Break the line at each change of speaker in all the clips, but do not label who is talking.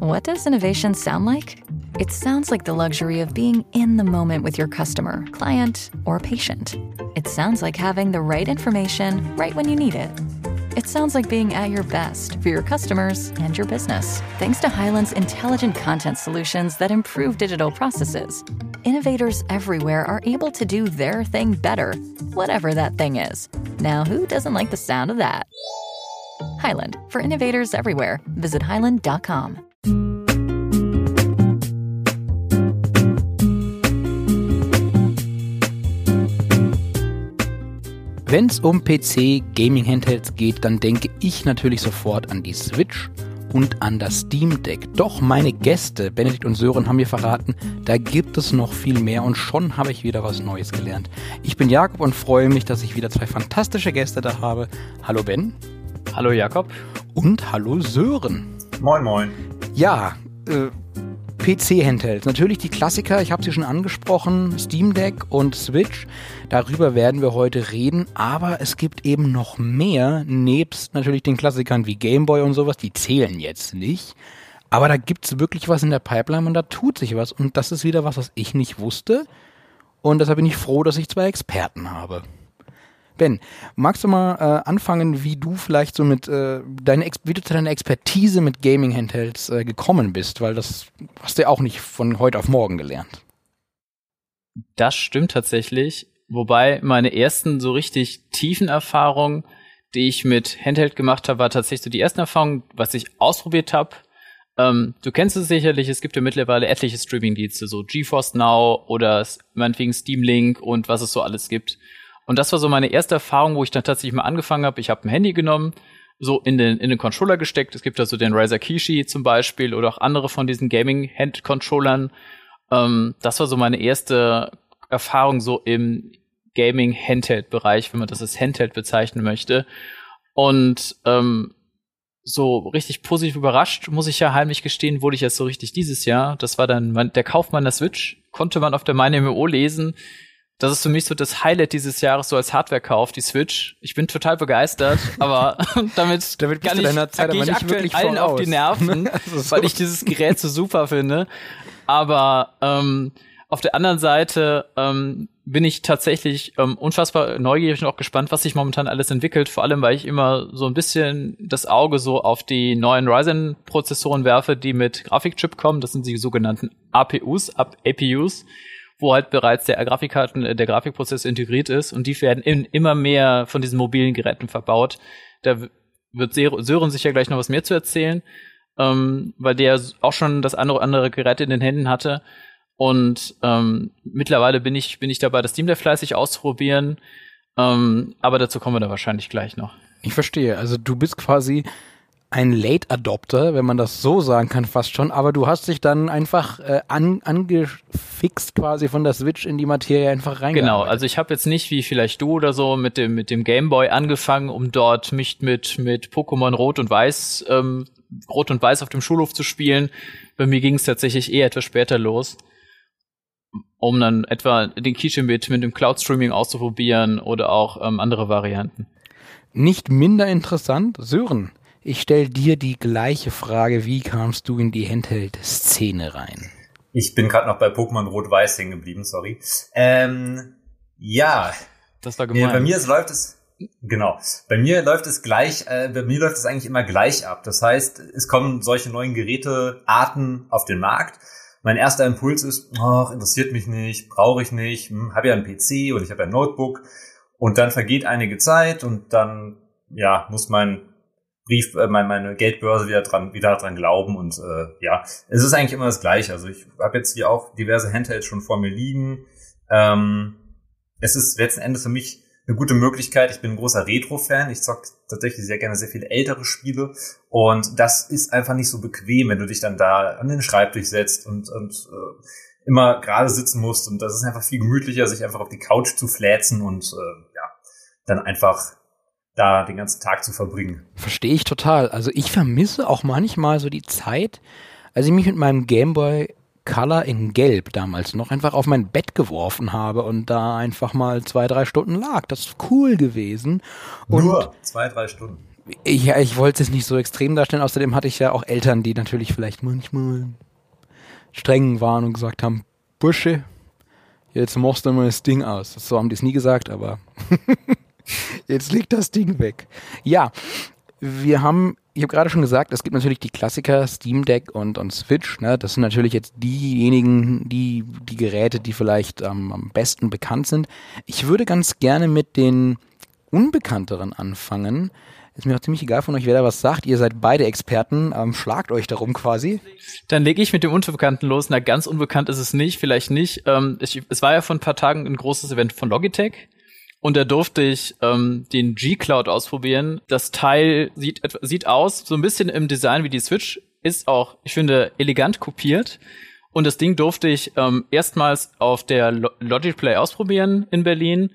What does innovation sound like? It sounds like the luxury of being in the moment with your customer, client, or patient. It sounds like having the right information right when you need it. It sounds like being at your best for your customers and your business. Thanks to Hyland's intelligent content solutions that improve digital processes, innovators everywhere are able to do their thing better, whatever that thing is. Now, who doesn't like the sound of that? Hyland, for innovators everywhere. Visit hyland.com.
Wenn es um PC-Gaming-Handhelds geht, dann denke ich natürlich sofort an die Switch und an das Steam Deck. Doch meine Gäste, Benedikt und Sören, haben mir verraten, da gibt es noch viel mehr und schon habe ich wieder was Neues gelernt. Ich bin Jakob und freue mich, dass ich wieder zwei fantastische Gäste da habe. Hallo Ben.
Hallo Jakob.
Und hallo Sören.
Moin moin.
Ja, PC-Handhelds, natürlich die Klassiker, ich habe sie schon angesprochen, Steam Deck und Switch, darüber werden wir heute reden, aber es gibt eben noch mehr, nebst natürlich den Klassikern wie Game Boy und sowas, die zählen jetzt nicht, aber da gibt's wirklich was in der Pipeline und da tut sich was und das ist wieder was ich nicht wusste und deshalb bin ich froh, dass ich zwei Experten habe. Ben, magst du mal anfangen, wie du vielleicht so mit wie du zu deiner Expertise mit Gaming-Handhelds gekommen bist, weil das hast du ja auch nicht von heute auf morgen gelernt.
Das stimmt tatsächlich, wobei meine ersten so richtig tiefen Erfahrungen, die ich mit Handheld gemacht habe, war tatsächlich so die ersten Erfahrungen, was ich ausprobiert habe. Du kennst es sicherlich, es gibt ja mittlerweile etliche Streaming-Dienste, so GeForce Now oder meinetwegen Steam Link und was es so alles gibt. Und das war so meine erste Erfahrung, wo ich dann tatsächlich mal angefangen habe. Ich habe ein Handy genommen, so in den Controller gesteckt. Es gibt da so den Razer Kishi zum Beispiel oder auch andere von diesen Gaming-Hand-Controllern. Das war so meine erste Erfahrung so im Gaming-Handheld-Bereich, wenn man das als Handheld bezeichnen möchte. Und so richtig positiv überrascht, muss ich ja heimlich gestehen, wurde ich erst so richtig dieses Jahr. Das war dann der Kauf meiner Switch. Konnte man auf der MeinMMO lesen. Das ist für mich so das Highlight dieses Jahres, so als Hardware-Kauf, die Switch. Ich bin total begeistert, aber damit gehe ich aktuell allen auf die Nerven, weil ich dieses Gerät so super finde. Aber auf der anderen Seite bin ich tatsächlich unfassbar neugierig und auch gespannt, was sich momentan alles entwickelt. Vor allem, weil ich immer so ein bisschen das Auge so auf die neuen Ryzen-Prozessoren werfe, die mit Grafikchip kommen. Das sind die sogenannten APUs, wo halt bereits der Grafikprozess integriert ist und die werden immer mehr von diesen mobilen Geräten verbaut. Da wird Sören sicher gleich noch was mehr zu erzählen, weil der auch schon das andere Gerät in den Händen hatte und mittlerweile bin ich dabei, das Steam Deck fleißig auszuprobieren, aber dazu kommen wir da wahrscheinlich gleich noch.
Ich verstehe, also du bist quasi ein Late Adopter, wenn man das so sagen kann, fast schon, aber du hast dich dann einfach angefixt quasi von der Switch in die Materie einfach reingearbeitet.
Genau, also ich habe jetzt nicht wie vielleicht du oder so mit dem Game Boy angefangen, um dort mich mit Pokémon Rot und Weiß auf dem Schulhof zu spielen. Bei mir ging es tatsächlich etwas später los, um dann etwa den Kishi mit dem Cloud Streaming auszuprobieren oder auch andere Varianten.
Nicht minder interessant, Sören. Ich stelle dir die gleiche Frage, wie kamst du in die Handheld-Szene rein?
Ich bin gerade noch bei Pokémon Rot-Weiß hängen geblieben, sorry. Ja.
Das war gemein.
Bei mir läuft es eigentlich immer gleich ab. Das heißt, es kommen solche neuen Gerätearten auf den Markt. Mein erster Impuls ist, interessiert mich nicht, brauche ich nicht, habe ja einen PC oder ich habe ja ein Notebook. Und dann vergeht einige Zeit und dann, muss meine Geldbörse wieder dran glauben und es ist eigentlich immer das Gleiche. Also ich habe jetzt hier auch diverse Handhelds schon vor mir liegen. Es ist letzten Endes für mich eine gute Möglichkeit. Ich bin ein großer Retro-Fan. Ich zocke tatsächlich sehr gerne sehr viele ältere Spiele und das ist einfach nicht so bequem, wenn du dich dann da an den Schreibtisch setzt und immer gerade sitzen musst und das ist einfach viel gemütlicher, sich einfach auf die Couch zu fläzen und dann einfach da den ganzen Tag zu verbringen.
Verstehe ich total. Also ich vermisse auch manchmal so die Zeit, als ich mich mit meinem Gameboy Color in Gelb damals noch einfach auf mein Bett geworfen habe und da einfach mal 2-3 Stunden lag. Das ist cool gewesen. Und
nur 2-3 Stunden?
Ich wollte es nicht so extrem darstellen. Außerdem hatte ich ja auch Eltern, die natürlich vielleicht manchmal streng waren und gesagt haben, Bursche, jetzt machst du mal das Ding aus. So haben die es nie gesagt, aber jetzt liegt das Ding weg. Ja, ich habe gerade schon gesagt, es gibt natürlich die Klassiker, Steam Deck und Switch. Ne? Das sind natürlich jetzt diejenigen, die Geräte, die vielleicht am besten bekannt sind. Ich würde ganz gerne mit den unbekannteren anfangen. Ist mir auch ziemlich egal von euch, wer da was sagt. Ihr seid beide Experten, schlagt euch darum quasi.
Dann lege ich mit dem Unbekannten los. Na, ganz unbekannt ist es nicht, vielleicht nicht. Es war ja vor ein paar Tagen ein großes Event von Logitech. Und da durfte ich den G-Cloud ausprobieren. Das Teil sieht aus so ein bisschen im Design wie die Switch, ist auch, ich finde, elegant kopiert. Und das Ding durfte ich erstmals auf der Logic Play ausprobieren in Berlin.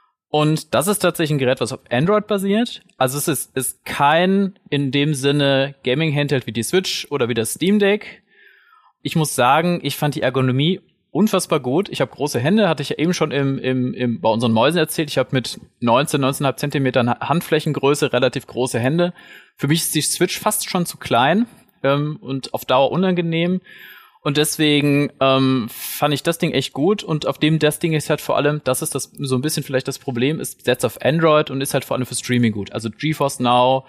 Und das ist tatsächlich ein Gerät, was auf Android basiert. Also es ist kein in dem Sinne Gaming-Handheld wie die Switch oder wie das Steam Deck. Ich muss sagen, ich fand die Ergonomie unfassbar gut. Ich habe große Hände, hatte ich ja eben schon bei unseren Mäusen erzählt. Ich habe mit 19,5 Zentimetern Handflächengröße relativ große Hände. Für mich ist die Switch fast schon zu klein und auf Dauer unangenehm. Und deswegen fand ich das Ding echt gut. Und auf dem das Ding ist halt vor allem, das ist das so ein bisschen vielleicht das Problem, ist setzt auf Android und ist halt vor allem für Streaming gut. Also GeForce Now,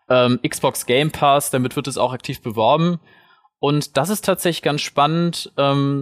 Xbox Game Pass, damit wird es auch aktiv beworben. Und das ist tatsächlich ganz spannend,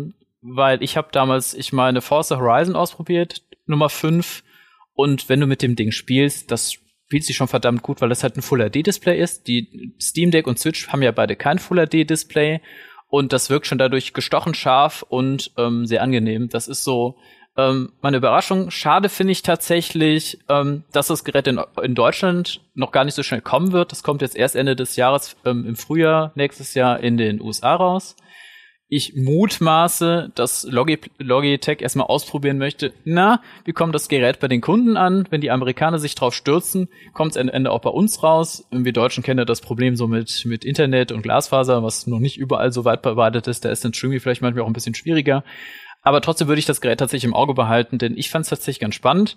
weil ich habe damals, meine Forza Horizon ausprobiert, Nummer 5. Und wenn du mit dem Ding spielst, das spielt sich schon verdammt gut, weil das halt ein Full-HD-Display ist. Die Steam Deck und Switch haben ja beide kein Full-HD-Display. Und das wirkt schon dadurch gestochen scharf und sehr angenehm. Das ist so meine Überraschung. Schade finde ich tatsächlich, dass das Gerät in Deutschland noch gar nicht so schnell kommen wird. Das kommt jetzt erst Ende des Jahres, im Frühjahr nächstes Jahr in den USA raus. Ich mutmaße, dass Logitech erstmal ausprobieren möchte, wie kommt das Gerät bei den Kunden an? Wenn die Amerikaner sich drauf stürzen, kommt es am Ende auch bei uns raus. Wir Deutschen kennen ja das Problem so mit Internet und Glasfaser, was noch nicht überall so weit verbreitet ist. Da ist dann Streaming vielleicht manchmal auch ein bisschen schwieriger. Aber trotzdem würde ich das Gerät tatsächlich im Auge behalten, denn ich fand es tatsächlich ganz spannend.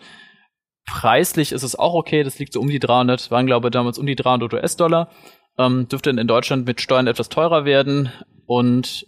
Preislich ist es auch okay, das liegt so um die 300, waren glaube ich damals um die 300 US-Dollar. Dürfte in Deutschland mit Steuern etwas teurer werden. Und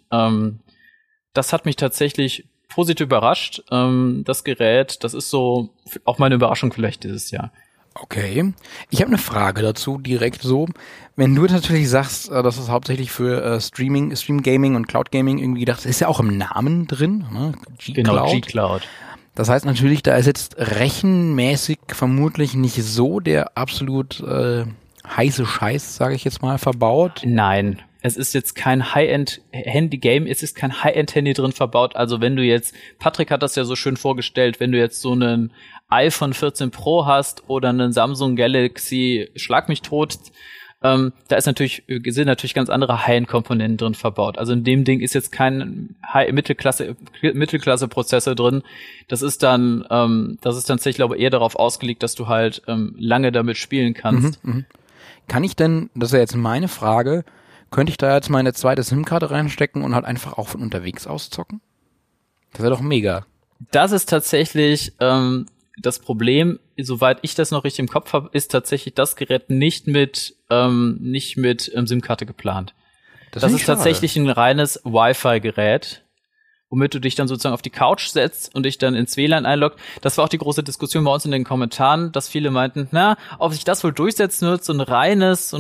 das hat mich tatsächlich positiv überrascht. Das Gerät, das ist so auch meine Überraschung vielleicht dieses Jahr.
Okay. Ich habe eine Frage dazu direkt so. Wenn du natürlich sagst, dass es hauptsächlich für Stream Gaming und Cloud Gaming irgendwie gedacht ist, ist ja auch im Namen drin, ne? G-Cloud.
Genau, G-Cloud.
Das heißt natürlich, da ist jetzt rechenmäßig vermutlich nicht so der absolut heiße Scheiß, sage ich jetzt mal, verbaut.
Nein. Es ist jetzt kein High-End-Handy-Game, es ist kein High-End-Handy drin verbaut. Also wenn du jetzt, Patrick hat das ja so schön vorgestellt, wenn du jetzt so einen iPhone 14 Pro hast oder einen Samsung Galaxy, schlag mich tot, sind natürlich ganz andere High-End-Komponenten drin verbaut. Also in dem Ding ist jetzt kein Mittelklasse-Prozessor drin. Das ist tatsächlich, glaube ich, eher darauf ausgelegt, dass du halt lange damit spielen kannst.
Kann ich denn, das ist ja jetzt meine Frage, könnte ich da jetzt meine zweite SIM-Karte reinstecken und halt einfach auch von unterwegs aus zocken? Das wäre doch mega.
Das ist tatsächlich das Problem, soweit ich das noch richtig im Kopf habe, ist tatsächlich das Gerät nicht mit SIM-Karte geplant. Das ist tatsächlich ein reines Wi-Fi-Gerät, womit du dich dann sozusagen auf die Couch setzt und dich dann ins WLAN einloggt. Das war auch die große Diskussion bei uns in den Kommentaren, dass viele meinten, ob sich das wohl durchsetzen wird, so ein reines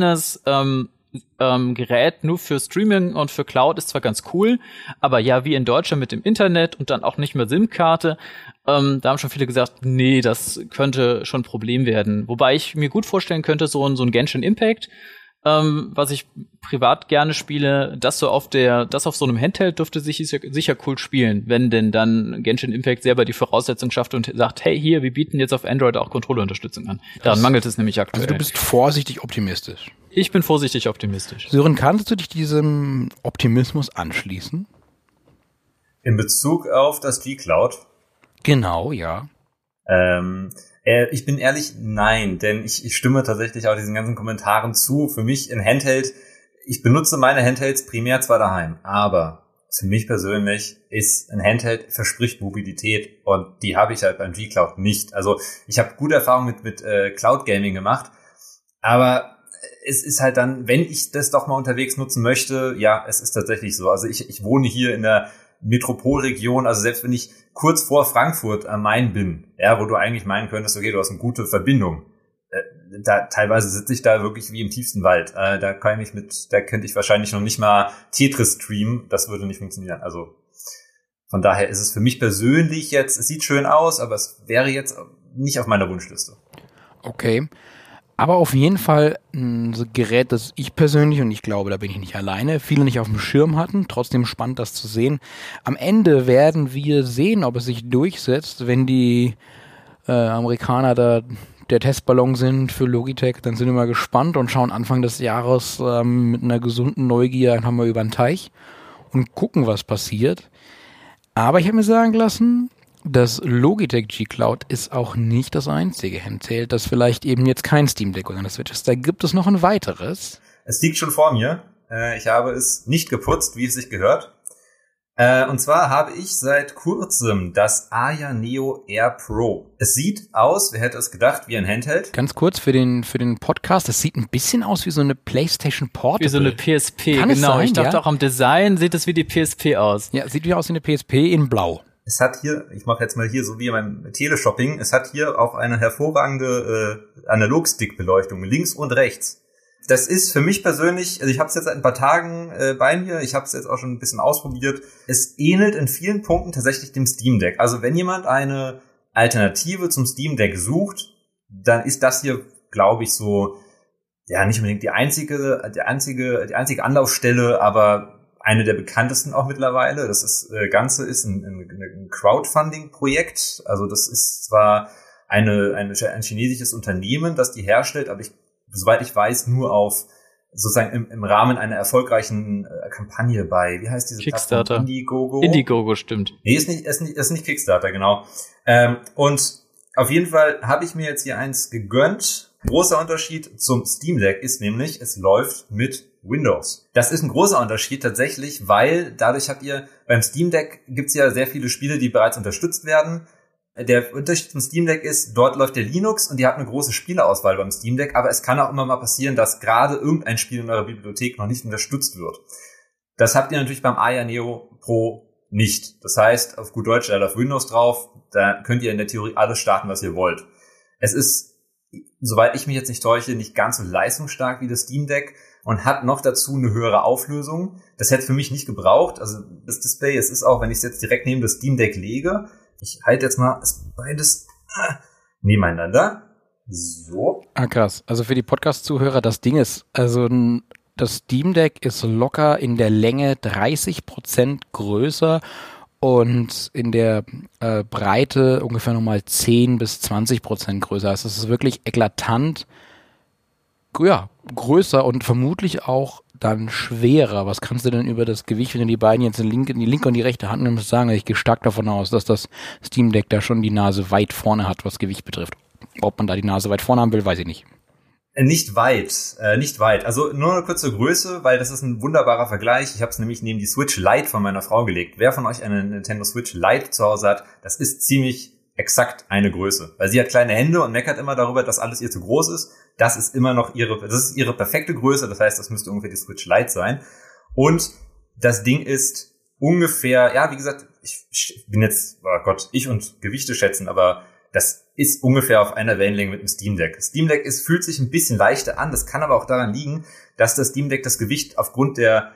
Gerät nur für Streaming und für Cloud ist zwar ganz cool, aber ja, wie in Deutschland mit dem Internet und dann auch nicht mehr SIM-Karte, da haben schon viele gesagt, nee, das könnte schon ein Problem werden. Wobei ich mir gut vorstellen könnte, so ein Genshin Impact, was ich privat gerne spiele, das auf so einem Handheld dürfte sich sicher cool spielen, wenn denn dann Genshin Impact selber die Voraussetzung schafft und sagt, hey, hier, wir bieten jetzt auf Android auch Controller-Unterstützung an. Daran mangelt es nämlich aktuell.
Also du bist vorsichtig optimistisch.
Ich bin vorsichtig optimistisch.
Sören, kannst du dich diesem Optimismus anschließen?
In Bezug auf das G-Cloud?
Genau, ja.
Ich bin ehrlich, nein, denn ich stimme tatsächlich auch diesen ganzen Kommentaren zu. Für mich ein Handheld, ich benutze meine Handhelds primär zwar daheim, aber für mich persönlich ist ein Handheld verspricht Mobilität und die habe ich halt beim G-Cloud nicht. Also ich habe gute Erfahrungen mit Cloud Gaming gemacht, Aber es ist halt dann, wenn ich das doch mal unterwegs nutzen möchte, ja, es ist tatsächlich so. Also ich wohne hier in der Metropolregion, also selbst wenn ich kurz vor Frankfurt am Main bin, ja, wo du eigentlich meinen könntest, okay, du hast eine gute Verbindung, da teilweise sitze ich da wirklich wie im tiefsten Wald. Da könnte ich wahrscheinlich noch nicht mal Tetris streamen, das würde nicht funktionieren. Also von daher ist es für mich persönlich jetzt, es sieht schön aus, aber es wäre jetzt nicht auf meiner Wunschliste.
Okay. Aber auf jeden Fall ein Gerät, das ich persönlich, und ich glaube, da bin ich nicht alleine, viele nicht auf dem Schirm hatten. Trotzdem spannend, das zu sehen. Am Ende werden wir sehen, ob es sich durchsetzt, wenn die Amerikaner da der Testballon sind für Logitech. Dann sind wir mal gespannt und schauen Anfang des Jahres mit einer gesunden Neugier einfach mal über den Teich und gucken, was passiert. Aber ich habe mir sagen lassen, das Logitech G Cloud ist auch nicht das einzige Handheld, das vielleicht eben jetzt kein Steam Deck oder eine Switch ist. Da gibt es noch ein weiteres.
Es liegt schon vor mir. Ich habe es nicht geputzt, wie es sich gehört. Und zwar habe ich seit kurzem das Aya Neo Air Pro. Es sieht aus, wer hätte es gedacht, wie ein Handheld.
Ganz kurz für den Podcast, es sieht ein bisschen aus wie so eine PlayStation Portable.
Wie so eine PSP,
Kann es sein,
Ich dachte
ja?
auch am Design sieht es wie die PSP aus.
Ja, sieht wie aus wie eine PSP in Blau.
Es hat hier, ich mache jetzt mal hier so wie beim Teleshopping, es hat hier auch eine hervorragende Analogstick-Beleuchtung, links und rechts. Das ist für mich persönlich, also ich habe es jetzt seit ein paar Tagen bei mir, ich habe es jetzt auch schon ein bisschen ausprobiert. Es ähnelt in vielen Punkten tatsächlich dem Steam Deck. Also wenn jemand eine Alternative zum Steam Deck sucht, dann ist das hier, glaube ich, so, ja, nicht unbedingt die einzige Anlaufstelle, aber eine der bekanntesten auch mittlerweile. Das Ganze ist ein Crowdfunding-Projekt. Also das ist zwar ein chinesisches Unternehmen, das die herstellt, aber soweit ich weiß, nur auf sozusagen im Rahmen einer erfolgreichen Kampagne bei, wie heißt diese
Kickstarter.
Plattform? Indiegogo?
Indiegogo, stimmt.
Nee, ist nicht Kickstarter, genau. Und auf jeden Fall habe ich mir jetzt hier eins gegönnt. Großer Unterschied zum Steam Deck ist nämlich, es läuft mit Windows. Das ist ein großer Unterschied tatsächlich, weil dadurch beim Steam Deck gibt's ja sehr viele Spiele, die bereits unterstützt werden. Der Unterschied zum Steam Deck ist, dort läuft der Linux und ihr habt eine große Spieleauswahl beim Steam Deck, aber es kann auch immer mal passieren, dass gerade irgendein Spiel in eurer Bibliothek noch nicht unterstützt wird. Das habt ihr natürlich beim Aya Neo Pro nicht. Das heißt, auf gut Deutsch, da läuft Windows drauf, da könnt ihr in der Theorie alles starten, was ihr wollt. Es ist, soweit ich mich jetzt nicht täusche, nicht ganz so leistungsstark wie das Steam Deck und hat noch dazu eine höhere Auflösung. Das hätte es für mich nicht gebraucht. Also das Display, es ist auch, wenn ich es jetzt direkt neben das Steam Deck lege, ich halte jetzt mal beides nebeneinander. So.
Ah, krass. Also für die Podcast-Zuhörer, das Ding ist, also das Steam Deck ist locker in der Länge 30% größer und in der Breite ungefähr nochmal 10 bis 20% größer. Also es ist wirklich eklatant, ja, größer und vermutlich auch dann schwerer. Was kannst du denn über das Gewicht, wenn du die beiden jetzt in die linke und die rechte Hand nimmst, sagen? Ich gehe stark davon aus, dass das Steam Deck da schon die Nase weit vorne hat, was Gewicht betrifft. Ob man da die Nase weit vorne haben will, weiß ich nicht.
Nicht weit. Also nur eine kurze Größe, weil das ist ein wunderbarer Vergleich. Ich habe es nämlich neben die Switch Lite von meiner Frau gelegt. Wer von euch eine Nintendo Switch Lite zu Hause hat, das ist ziemlich exakt eine Größe. Weil sie hat kleine Hände und meckert immer darüber, dass alles ihr zu groß ist. Das ist immer noch ihre perfekte Größe. Das heißt, das müsste ungefähr die Switch Lite sein. Und das Ding ist ungefähr, ja, wie gesagt, ich bin jetzt, oh Gott, ich und Gewichte schätzen, aber das ist ungefähr auf einer Wellenlänge mit dem Steam Deck. Das Steam Deck fühlt sich ein bisschen leichter an. Das kann aber auch daran liegen, dass das Steam Deck das Gewicht aufgrund der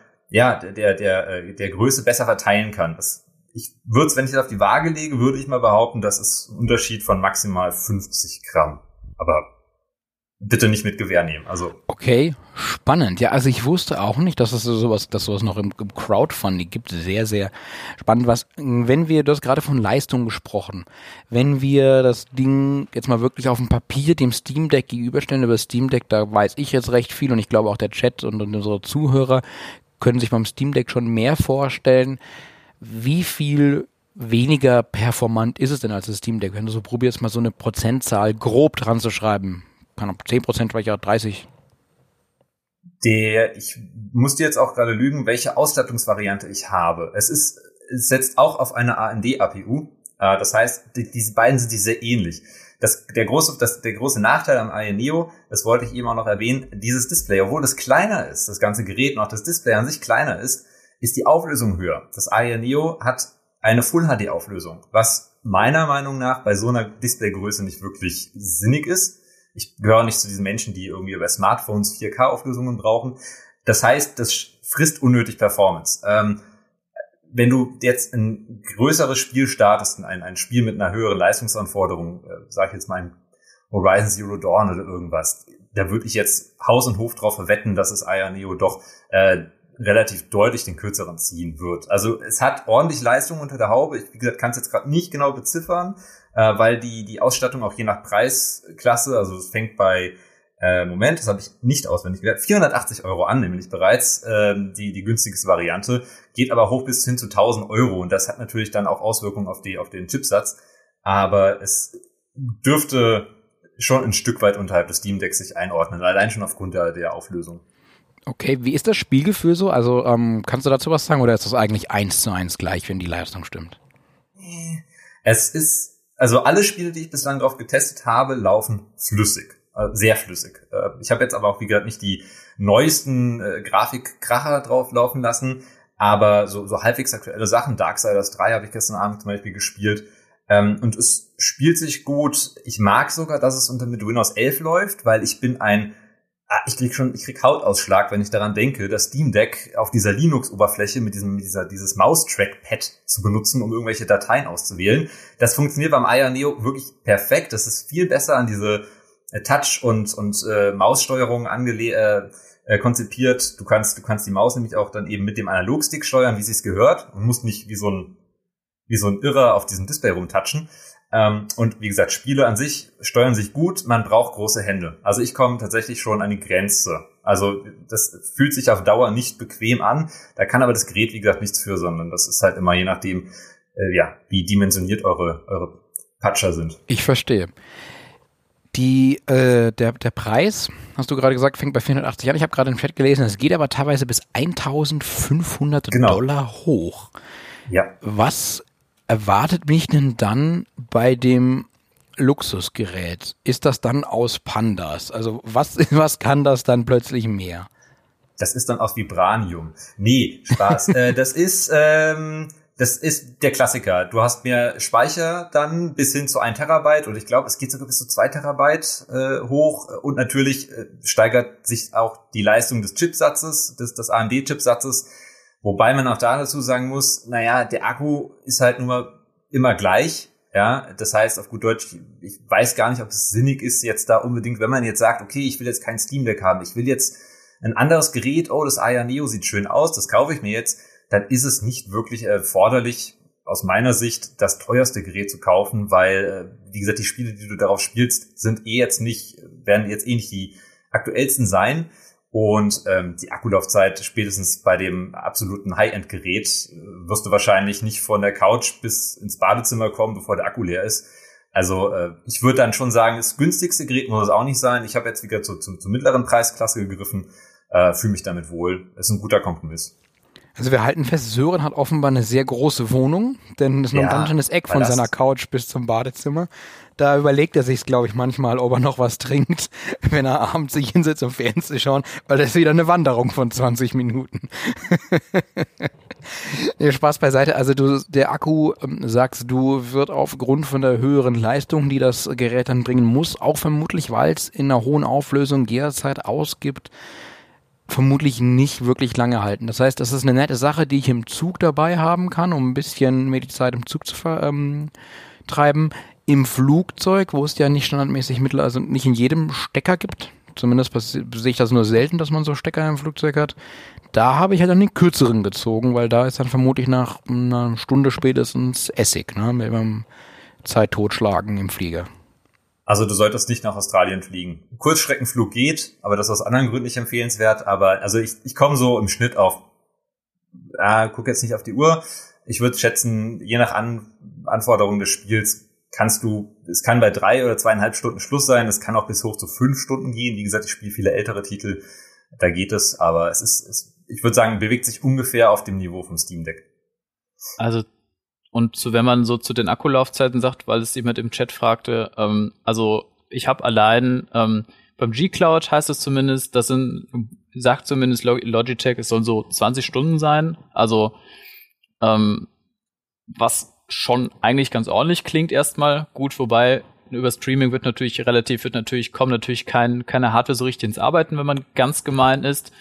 Größe besser verteilen kann. Wenn ich das auf die Waage lege, würde ich mal behaupten, das ist ein Unterschied von maximal 50 Gramm. Aber bitte nicht mit Gewehr nehmen. Also
okay, spannend. Ja, also ich wusste auch nicht, dass es sowas noch im Crowdfunding gibt. Sehr, sehr spannend. Du hast gerade von Leistung gesprochen. Wenn wir das Ding jetzt mal wirklich auf dem Papier dem Steam Deck gegenüberstellen, über das Steam Deck, da weiß ich jetzt recht viel und ich glaube auch der Chat und unsere Zuhörer können sich beim Steam Deck schon mehr vorstellen. Wie viel weniger performant ist es denn als das Steam Deck? Wenn du so probierst, mal so eine Prozentzahl grob dran zu schreiben. 10%, vielleicht auch 30%.
Ich musste jetzt auch gerade lügen, welche Ausstattungsvariante ich habe. Es setzt auch auf eine AMD-APU. Das heißt, diese beiden sind sich sehr ähnlich. der große Nachteil am Aya Neo, das wollte ich eben auch noch erwähnen, dieses Display, obwohl es kleiner ist, das ganze Gerät und auch das Display an sich kleiner ist die Auflösung höher. Das Aya Neo hat eine Full-HD-Auflösung, was meiner Meinung nach bei so einer Displaygröße nicht wirklich sinnig ist. Ich gehöre nicht zu diesen Menschen, die irgendwie über Smartphones 4K-Auflösungen brauchen. Das heißt, das frisst unnötig Performance. Wenn du jetzt ein größeres Spiel startest, ein Spiel mit einer höheren Leistungsanforderung, sag ich jetzt mal ein Horizon Zero Dawn oder irgendwas, da würde ich jetzt Haus und Hof drauf wetten, dass das Aya Neo doch relativ deutlich den kürzeren ziehen wird. Also es hat ordentlich Leistung unter der Haube. Ich, wie gesagt, kann es jetzt gerade nicht genau beziffern, weil die Ausstattung auch je nach Preisklasse, also es fängt bei Moment, das habe ich nicht auswendig gelernt, 480 € an, nämlich bereits die günstigste Variante, geht aber hoch bis hin zu 1.000 € und das hat natürlich dann auch Auswirkungen auf den Chipsatz, aber es dürfte schon ein Stück weit unterhalb des Steam Decks sich einordnen, allein schon aufgrund der Auflösung.
Okay, wie ist das Spielgefühl so? Also kannst du dazu was sagen oder ist das eigentlich 1:1 gleich, wenn die Leistung stimmt?
Es ist, also alle Spiele, die ich bislang drauf getestet habe, laufen flüssig. Sehr flüssig. Ich habe jetzt aber auch, wie gesagt, nicht die neuesten Grafikkracher drauf laufen lassen, aber so halbwegs aktuelle Sachen. Darksiders 3 habe ich gestern Abend zum Beispiel gespielt. Und es spielt sich gut. Ich mag sogar, dass es mit Windows 11 läuft, weil ich krieg Hautausschlag, wenn ich daran denke, das Steam Deck auf dieser Linux-Oberfläche mit dieses Maustrackpad zu benutzen, um irgendwelche Dateien auszuwählen. Das funktioniert beim Aya Neo wirklich perfekt. Das ist viel besser an diese Touch- und Maussteuerung konzipiert. Du kannst die Maus nämlich auch dann eben mit dem Analogstick steuern, wie sich's gehört, und musst nicht wie so ein Irrer auf diesem Display rumtatschen. Und wie gesagt, Spiele an sich steuern sich gut, man braucht große Hände. Also ich komme tatsächlich schon an die Grenze. Also das fühlt sich auf Dauer nicht bequem an. Da kann aber das Gerät, wie gesagt, nichts für, sondern das ist halt immer je nachdem, wie dimensioniert eure Patscher sind.
Ich verstehe. Der Preis, hast du gerade gesagt, fängt bei 480 an. Ich habe gerade im Chat gelesen, es geht aber teilweise bis $1.500 hoch.
Ja.
Was erwartet mich denn dann bei dem Luxusgerät? Ist das dann aus Pandas? Also was kann das dann plötzlich mehr?
Das ist dann aus Vibranium. Nee, Spaß. Das ist der Klassiker. Du hast mehr Speicher dann bis hin zu 1 Terabyte und ich glaube, es geht sogar bis zu 2 Terabyte hoch und natürlich steigert sich auch die Leistung des Chipsatzes, des AMD-Chipsatzes, wobei man auch da dazu sagen muss, naja, der Akku ist halt nun mal immer gleich, ja, das heißt auf gut Deutsch, ich weiß gar nicht, ob es sinnig ist jetzt da unbedingt, wenn man jetzt sagt, okay, ich will jetzt kein Steam Deck haben, ich will jetzt ein anderes Gerät, oh, das Aya Neo sieht schön aus, das kaufe ich mir jetzt, dann ist es nicht wirklich erforderlich, aus meiner Sicht, das teuerste Gerät zu kaufen, weil, wie gesagt, die Spiele, die du darauf spielst, werden jetzt nicht die aktuellsten sein. Und die Akkulaufzeit spätestens bei dem absoluten High-End-Gerät wirst du wahrscheinlich nicht von der Couch bis ins Badezimmer kommen, bevor der Akku leer ist. Also ich würde dann schon sagen, das günstigste Gerät muss es auch nicht sein. Ich habe jetzt wieder zur mittleren Preisklasse gegriffen, fühle mich damit wohl. Es ist ein guter Kompromiss.
Also wir halten fest, Sören hat offenbar eine sehr große Wohnung, denn es ist noch ein ganz schönes Eck von seiner Couch bis zum Badezimmer. Da überlegt er sich, glaube ich, manchmal, ob er noch was trinkt, wenn er abends sich hinsetzt, um Fernsehen zu schauen, weil das ist wieder eine Wanderung von 20 Minuten. Nee, Spaß beiseite. Also der Akku, sagst du, wird aufgrund von der höheren Leistung, die das Gerät dann bringen muss, auch vermutlich, weil es in einer hohen Auflösung Gehrzeit ausgibt, vermutlich nicht wirklich lange halten. Das heißt, das ist eine nette Sache, die ich im Zug dabei haben kann, um ein bisschen mehr die Zeit im Zug zu treiben. Im Flugzeug, wo es ja nicht standardmäßig also nicht in jedem Stecker gibt, zumindest sehe ich das nur selten, dass man so Stecker im Flugzeug hat, da habe ich halt dann den kürzeren gezogen, weil da ist dann vermutlich nach einer Stunde spätestens Essig, ne, mit dem Zeit totschlagen im Flieger.
Also du solltest nicht nach Australien fliegen. Kurzstreckenflug geht, aber das ist aus anderen Gründen nicht empfehlenswert. Aber also ich komme so im Schnitt auf, guck jetzt nicht auf die Uhr. Ich würde schätzen, je nach Anforderungen des Spiels es kann bei 3 oder 2,5 Stunden Schluss sein. Es kann auch bis hoch zu 5 Stunden gehen. Wie gesagt, ich spiele viele ältere Titel. Da geht es, aber ich würde sagen, bewegt sich ungefähr auf dem Niveau vom Steam Deck.
Also Und wenn man so zu den Akkulaufzeiten sagt, weil es jemand im Chat fragte, also ich habe allein beim G-Cloud heißt es zumindest, sagt zumindest Logitech, es sollen so 20 Stunden sein. Also was schon eigentlich ganz ordentlich klingt erstmal. Gut, wobei über Streaming kommt natürlich keine Hardware so richtig ins Arbeiten, wenn man ganz gemein ist.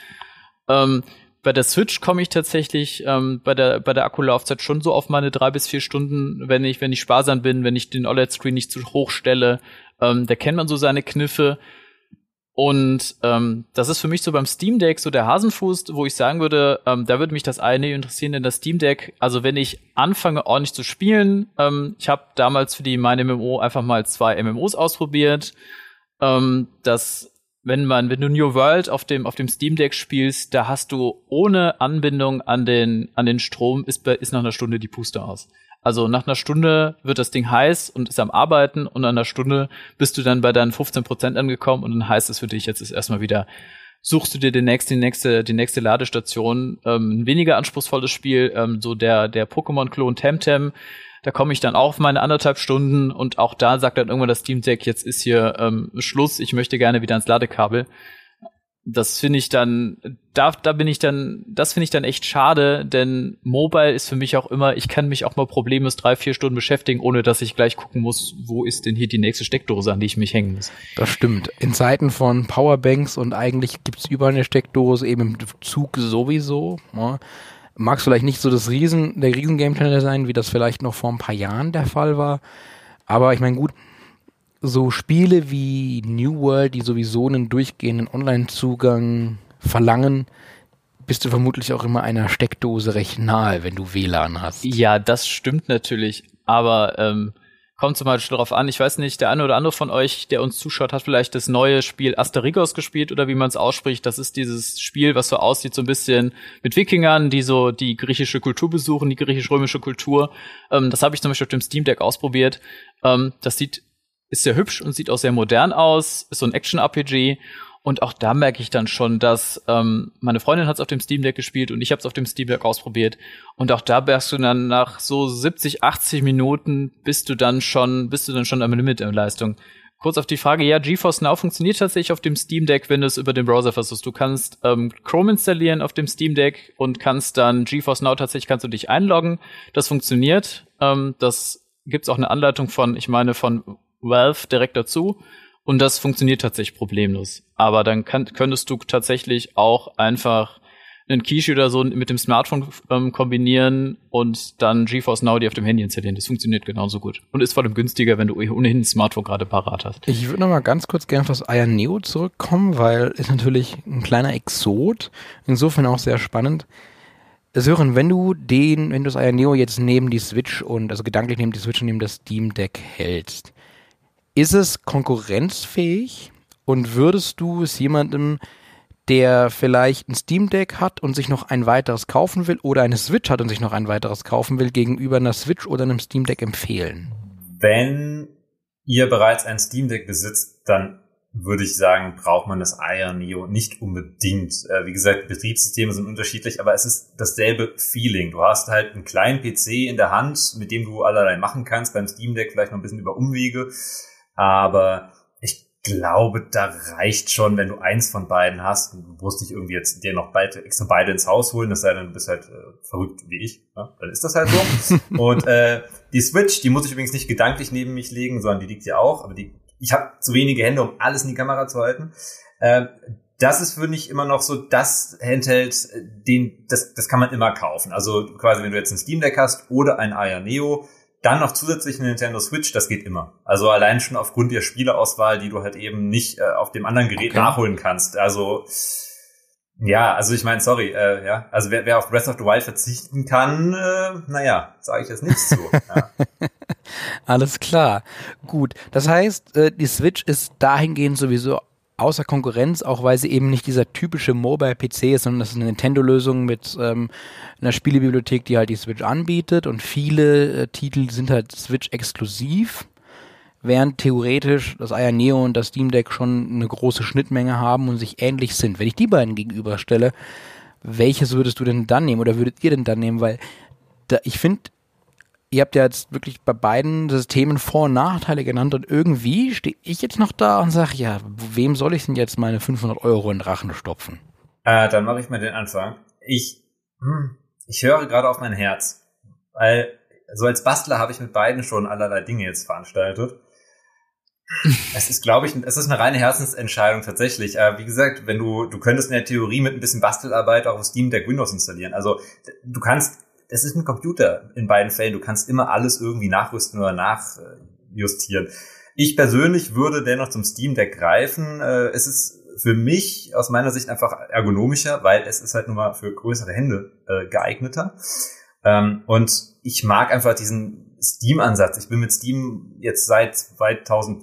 Bei der Switch komme ich tatsächlich bei der Akkulaufzeit schon so auf meine 3 bis 4 Stunden, wenn ich sparsam bin, wenn ich den OLED-Screen nicht zu hoch stelle. Da kennt man so seine Kniffe. Und das ist für mich so beim Steam Deck so der Hasenfuß, wo ich sagen würde, da würde mich das eine interessieren, denn das Steam Deck, also wenn ich anfange ordentlich zu spielen, ich habe damals für die Mein MMO einfach mal 2 MMOs ausprobiert, wenn du New World auf dem Steam Deck spielst, da hast du ohne Anbindung an den Strom ist nach einer Stunde die Puste aus. Also nach einer Stunde wird das Ding heiß und ist am Arbeiten und nach einer Stunde bist du dann bei deinen 15% angekommen und dann heißt es für dich, jetzt ist erstmal wieder, suchst du dir die nächste Ladestation, ein weniger anspruchsvolles Spiel, so der Pokémon-Klon Temtem, da komme ich dann auch auf meine 1,5 Stunden und auch da sagt dann irgendwann das Steam Deck, jetzt ist hier Schluss, ich möchte gerne wieder ans Ladekabel. Das finde ich dann, das finde ich dann echt schade, denn Mobile ist für mich auch immer, ich kann mich auch mal problemlos 3-4 Stunden beschäftigen, ohne dass ich gleich gucken muss, wo ist denn hier die nächste Steckdose, an die ich mich hängen muss.
Das stimmt. In Zeiten von Powerbanks und eigentlich gibt's überall eine Steckdose, eben im Zug sowieso. Ja. Mag vielleicht nicht so der riesen Gamechanger sein, wie das vielleicht noch vor ein paar Jahren der Fall war. Aber ich meine, gut, so Spiele wie New World, die sowieso einen durchgehenden Online-Zugang verlangen, bist du vermutlich auch immer einer Steckdose recht nahe, wenn du WLAN hast.
Ja, das stimmt natürlich, aber kommt zum Beispiel darauf an, ich weiß nicht, der eine oder andere von euch, der uns zuschaut, hat vielleicht das neue Spiel Asterigos gespielt oder wie man es ausspricht. Das ist dieses Spiel, was so aussieht, so ein bisschen mit Wikingern, die so die griechische Kultur besuchen, die griechisch-römische Kultur. Das habe ich zum Beispiel auf dem Steam Deck ausprobiert. Ist sehr hübsch und sieht auch sehr modern aus, ist so ein Action-RPG und auch da merke ich dann schon, dass meine Freundin hat es auf dem Steam Deck gespielt und ich habe es auf dem Steam Deck ausprobiert und auch da merkst du dann nach so 70, 80 Minuten bist du dann schon am Limit in Leistung. Kurz auf die Frage, ja, GeForce Now funktioniert tatsächlich auf dem Steam Deck, wenn du es über den Browser versuchst. Du kannst Chrome installieren auf dem Steam Deck und kannst dann GeForce Now kannst du dich einloggen. Das funktioniert. Das gibt's auch eine Anleitung von Valve direkt dazu und das funktioniert tatsächlich problemlos. Aber dann könntest du tatsächlich auch einfach einen Quiche oder so mit dem Smartphone kombinieren und dann GeForce Now dir auf dem Handy installieren. Das funktioniert genauso gut und ist vor allem günstiger, wenn du ohnehin ein Smartphone gerade parat hast.
Ich würde noch mal ganz kurz gerne auf das Aya Neo zurückkommen, weil ist natürlich ein kleiner Exot, insofern auch sehr spannend. Sören, wenn du das Aya Neo jetzt neben die Switch gedanklich neben die Switch und neben das Steam Deck hältst, ist es konkurrenzfähig und würdest du es jemandem, der vielleicht ein Steam Deck hat und sich noch ein weiteres kaufen will oder eine Switch hat und sich noch ein weiteres kaufen will, gegenüber einer Switch oder einem Steam Deck empfehlen?
Wenn ihr bereits ein Steam Deck besitzt, dann würde ich sagen, braucht man das Aya Neo nicht unbedingt. Wie gesagt, Betriebssysteme sind unterschiedlich, aber es ist dasselbe Feeling. Du hast halt einen kleinen PC in der Hand, mit dem du allerlei machen kannst. Beim Steam Deck vielleicht noch ein bisschen über Umwege. Aber ich glaube, da reicht schon, wenn du eins von beiden hast. Du musst nicht irgendwie jetzt dir noch extra beide ins Haus holen, das sei denn, du bist halt verrückt wie ich. Ja, dann ist das halt so. Und die Switch, die muss ich übrigens nicht gedanklich neben mich legen, sondern die liegt ja auch. Aber ich habe zu wenige Hände, um alles in die Kamera zu halten. Das ist für mich immer noch so das Handheld, das kann man immer kaufen. Also quasi, wenn du jetzt ein Steam Deck hast oder ein Aya Neo, dann noch zusätzlich eine Nintendo Switch, das geht immer. Also allein schon aufgrund der Spieleauswahl, die du halt eben nicht auf dem anderen Gerät nachholen kannst. Also ja, also ich meine, sorry, ja, also wer auf Breath of the Wild verzichten kann, sage ich jetzt nichts zu. Ja.
Alles klar. Gut, das heißt, die Switch ist dahingehend sowieso außer Konkurrenz, auch weil sie eben nicht dieser typische Mobile-PC ist, sondern das ist eine Nintendo-Lösung mit einer Spielebibliothek, die halt die Switch anbietet und viele Titel sind halt Switch-exklusiv, während theoretisch das Aya Neo und das Steam Deck schon eine große Schnittmenge haben und sich ähnlich sind. Wenn ich die beiden gegenüberstelle, welches würdest du denn dann nehmen oder würdet ihr denn dann nehmen? Weil ich finde, ihr habt ja jetzt wirklich bei beiden Systemen Vor- und Nachteile genannt und irgendwie stehe ich jetzt noch da und sage, ja, wem soll ich denn jetzt meine 500 € in den Rachen stopfen?
Dann mache ich mal den Anfang. Ich höre gerade auf mein Herz, weil so als Bastler habe ich mit beiden schon allerlei Dinge jetzt veranstaltet. Es ist, glaube ich, es ist eine reine Herzensentscheidung tatsächlich. Wie gesagt, wenn du könntest in der Theorie mit ein bisschen Bastelarbeit auch auf Steam Deck Windows installieren. Also du kannst, es ist ein Computer in beiden Fällen, du kannst immer alles irgendwie nachrüsten oder nachjustieren. Ich persönlich würde dennoch zum Steam Deck greifen. Es ist für mich aus meiner Sicht einfach ergonomischer, weil es ist halt nun mal für größere Hände geeigneter. Und ich mag einfach diesen Steam-Ansatz. Ich bin mit Steam jetzt seit 2005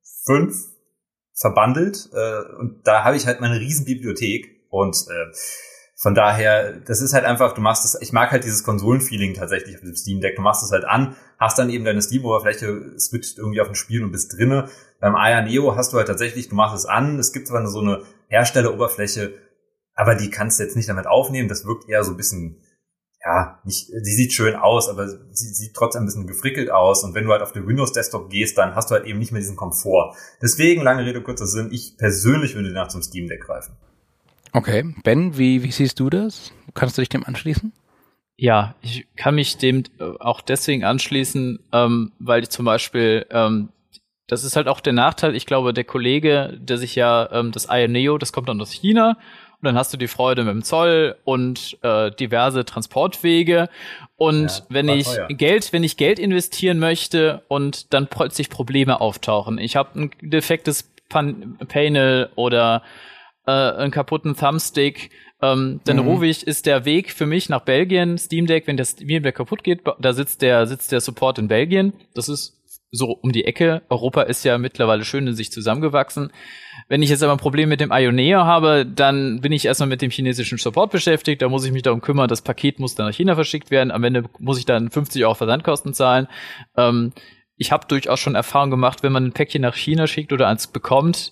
verbandelt und da habe ich halt meine riesen Bibliothek und von daher, das ist halt einfach, du machst es, ich mag halt dieses Konsolenfeeling tatsächlich auf dem Steam Deck. Du machst es halt an, hast dann eben deine Steam-Oberfläche, switcht irgendwie auf ein Spiel und bist drinne. Beim Aya Neo hast du halt tatsächlich, du machst es an, es gibt zwar so eine Herstelleroberfläche, aber die kannst du jetzt nicht damit aufnehmen. Das wirkt eher so ein bisschen, ja, nicht, sie sieht schön aus, aber sie sieht trotzdem ein bisschen gefrickelt aus. Und wenn du halt auf den Windows-Desktop gehst, dann hast du halt eben nicht mehr diesen Komfort. Deswegen, lange Rede, kurzer Sinn, ich persönlich würde nach zum Steam Deck greifen. Okay.
Ben, wie siehst du das? Kannst du dich dem anschließen?
Ja, ich kann mich dem auch deswegen anschließen, weil ich zum Beispiel, das ist halt auch der Nachteil, ich glaube, der Kollege, der sich ja das Aya Neo, das kommt dann aus China, und dann hast du die Freude mit dem Zoll und diverse Transportwege. Und ja, wenn ich Geld investieren möchte und dann plötzlich Probleme auftauchen. Ich habe ein defektes Panel oder einen kaputten Thumbstick, dann rufe ich, ist der Weg für mich nach Belgien, Steam Deck, wenn der Steam Deck kaputt geht, da sitzt der Support in Belgien. Das ist so um die Ecke. Europa ist ja mittlerweile schön in sich zusammengewachsen. Wenn ich jetzt aber ein Problem mit dem Aya Neo habe, dann bin ich erstmal mit dem chinesischen Support beschäftigt. Da muss ich mich darum kümmern, das Paket muss dann nach China verschickt werden. Am Ende muss ich dann 50 € Versandkosten zahlen. Ich habe durchaus schon Erfahrung gemacht, wenn man ein Päckchen nach China schickt oder eins bekommt,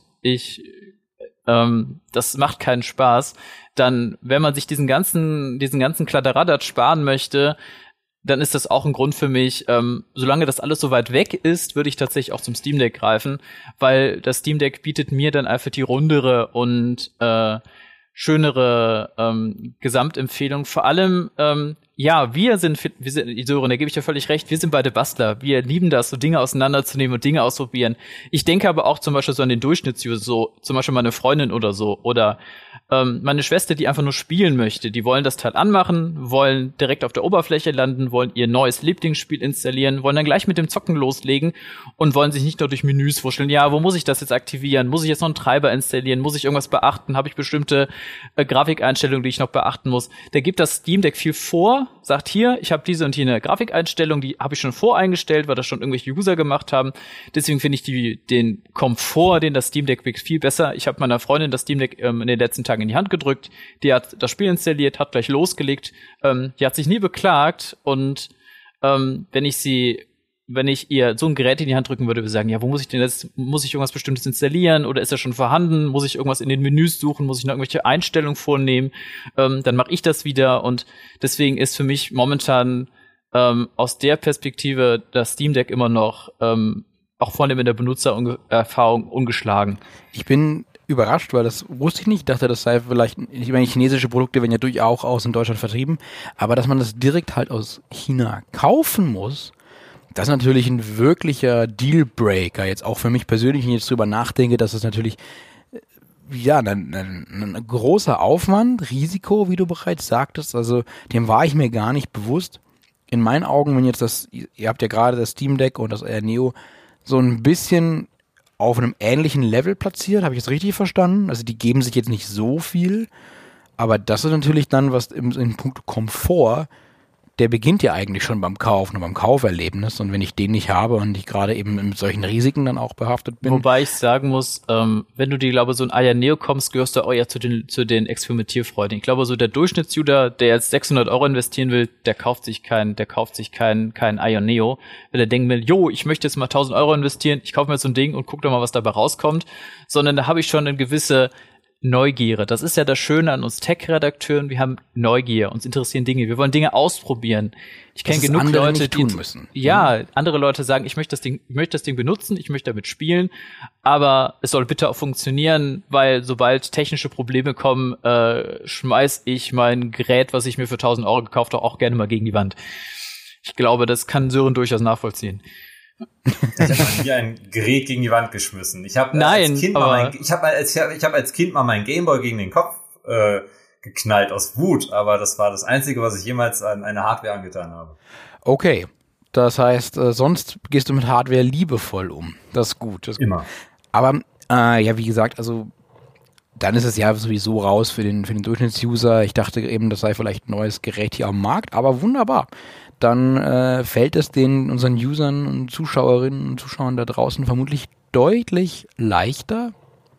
das macht keinen Spaß. Dann, wenn man sich diesen ganzen Kladderadatsch sparen möchte, dann ist das auch ein Grund für mich. Solange das alles so weit weg ist, würde ich tatsächlich auch zum Steam Deck greifen, weil das Steam Deck bietet mir dann einfach die rundere und schönere Gesamtempfehlung. Vor allem, wir sind, Sören, da gebe ich dir völlig recht, wir sind beide Bastler. Wir lieben das, so Dinge auseinanderzunehmen und Dinge ausprobieren. Ich denke aber auch zum Beispiel so an den Durchschnittsuser, so zum Beispiel meine Freundin oder so, oder meine Schwester, die einfach nur spielen möchte. Die wollen das Teil anmachen, wollen direkt auf der Oberfläche landen, wollen ihr neues Lieblingsspiel installieren, wollen dann gleich mit dem Zocken loslegen und wollen sich nicht nur durch Menüs wuscheln. Ja, wo muss ich das jetzt aktivieren? Muss ich jetzt noch einen Treiber installieren? Muss ich irgendwas beachten? Habe ich bestimmte Grafikeinstellungen, die ich noch beachten muss? Da gibt das Steam Deck viel vor, sagt hier, ich habe diese und hier eine Grafikeinstellung, die habe ich schon voreingestellt, weil das schon irgendwelche User gemacht haben. Deswegen finde ich den Komfort, den das Steam Deck bietet, viel besser. Ich habe meiner Freundin das Steam Deck in den letzten Tagen in die Hand gedrückt. Die hat das Spiel installiert, hat gleich losgelegt. Die hat sich nie beklagt. Und wenn ich ihr so ein Gerät in die Hand drücken würde, würde ich sagen, ja, wo muss ich denn jetzt, muss ich irgendwas Bestimmtes installieren oder ist das schon vorhanden? Muss ich irgendwas in den Menüs suchen? Muss ich noch irgendwelche Einstellungen vornehmen? Dann mache ich das wieder und deswegen ist für mich momentan aus der Perspektive das Steam Deck immer noch auch vor allem in der Benutzererfahrung ungeschlagen.
Ich bin überrascht, weil das wusste ich nicht. Ich dachte, das sei vielleicht, ich meine, chinesische Produkte werden ja durchaus in Deutschland vertrieben, aber dass man das direkt halt aus China kaufen muss, das ist natürlich ein wirklicher Dealbreaker. Jetzt auch für mich persönlich, wenn ich jetzt drüber nachdenke, dass es natürlich ein großer Aufwand, Risiko, wie du bereits sagtest, also dem war ich mir gar nicht bewusst. In meinen Augen, wenn jetzt ihr habt ja gerade das Steam Deck und das Aya Neo so ein bisschen auf einem ähnlichen Level platziert, habe ich das richtig verstanden? Also die geben sich jetzt nicht so viel, aber das ist natürlich dann, was in puncto Komfort, der beginnt ja eigentlich schon beim Kaufen und beim Kauferlebnis und wenn ich den nicht habe und ich gerade eben mit solchen Risiken dann auch behaftet bin.
Wobei ich sagen muss, wenn du dir, glaube ich, so ein Aya Neo kommst, gehörst du auch eher zu den Experimentierfreunden. Ich glaube, so der Durchschnittsuser, der jetzt 600 € investieren will, der kauft sich kein Aya Neo, weil der denkt mir, ich möchte jetzt mal 1.000 € investieren, ich kaufe mir so ein Ding und guck doch mal, was dabei rauskommt, sondern da habe ich schon eine gewisse Neugierde. Das ist ja das Schöne an uns Tech-Redakteuren. Wir haben Neugier, uns interessieren Dinge. Wir wollen Dinge ausprobieren. Ich kenne genug Leute, die
tun müssen.
Ja, andere Leute sagen, ich möchte das Ding benutzen, ich möchte damit spielen, aber es soll bitte auch funktionieren, weil sobald technische Probleme kommen, schmeiß ich mein Gerät, was ich mir für 1.000 Euro gekauft habe, auch gerne mal gegen die Wand. Ich glaube, das kann Sören durchaus nachvollziehen.
Ich habe mal hier ein Gerät gegen die Wand geschmissen. Ich habe als Kind mal meinen Gameboy gegen den Kopf geknallt aus Wut, aber das war das Einzige, was ich jemals an eine Hardware angetan habe.
Okay, das heißt, sonst gehst du mit Hardware liebevoll um. Das ist gut.
Immer.
Aber ja, wie gesagt, also dann ist es ja sowieso raus für den Durchschnittsuser. Ich dachte eben, das sei vielleicht ein neues Gerät hier am Markt, aber wunderbar. Dann fällt es unseren Usern und Zuschauerinnen und Zuschauern da draußen vermutlich deutlich leichter,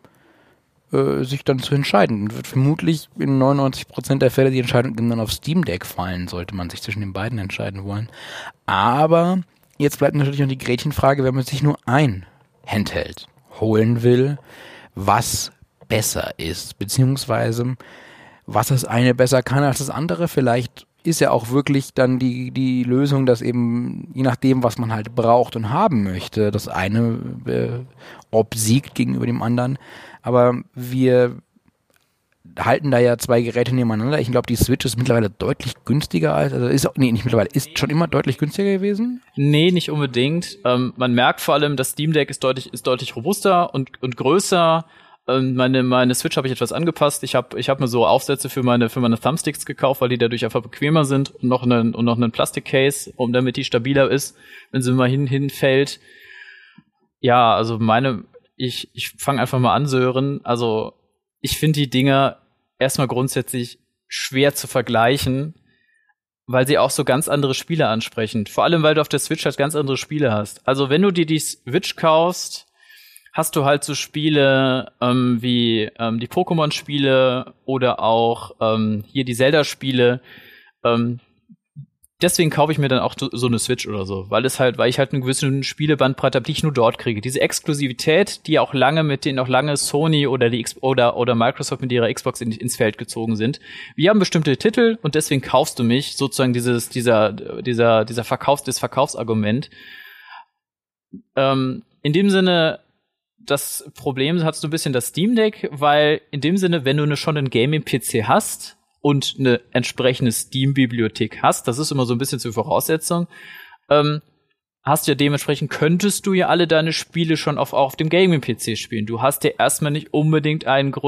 sich dann zu entscheiden. Und wird vermutlich in 99% der Fälle die Entscheidung dann auf Steam Deck fallen, sollte man sich zwischen den beiden entscheiden wollen. Aber jetzt bleibt natürlich noch die Gretchenfrage, wenn man sich nur ein Handheld holen will, was besser ist, beziehungsweise was das eine besser kann als das andere. Vielleicht ist ja auch wirklich dann die Lösung, dass eben, je nachdem, was man halt braucht und haben möchte, das eine obsiegt gegenüber dem anderen. Aber wir halten da ja zwei Geräte nebeneinander. Ich glaube, die Switch ist mittlerweile deutlich günstiger ist schon immer deutlich günstiger gewesen?
Nee, nicht unbedingt. Man merkt vor allem, das Steam Deck ist deutlich robuster und größer. Meine Switch habe ich etwas angepasst. Ich hab mir so Aufsätze für meine Thumbsticks gekauft, weil die dadurch einfach bequemer sind und noch einen Plastikcase, damit die stabiler ist, wenn sie mal hinfällt. Ja, also ich fange einfach mal an, Sören. Also ich finde die Dinger erstmal grundsätzlich schwer zu vergleichen, weil sie auch so ganz andere Spiele ansprechen. Vor allem, weil du auf der Switch halt ganz andere Spiele hast. Also wenn du dir die Switch kaufst, hast du halt so Spiele wie die Pokémon-Spiele oder auch hier die Zelda-Spiele. Deswegen kaufe ich mir dann auch so eine Switch oder so, weil ich halt einen gewissen Spielebandbreite habe, die ich nur dort kriege. Diese Exklusivität, die auch lange Sony oder oder Microsoft mit ihrer Xbox ins Feld gezogen sind. Wir haben bestimmte Titel und deswegen kaufst du mich, sozusagen das Verkaufsargument. In dem Sinne, das Problem hast du ein bisschen das Steam Deck, weil in dem Sinne, wenn du schon einen Gaming-PC hast und eine entsprechende Steam-Bibliothek hast, das ist immer so ein bisschen zur Voraussetzung, hast ja dementsprechend, könntest du ja alle deine Spiele schon auf dem Gaming-PC spielen. Du hast ja erstmal nicht unbedingt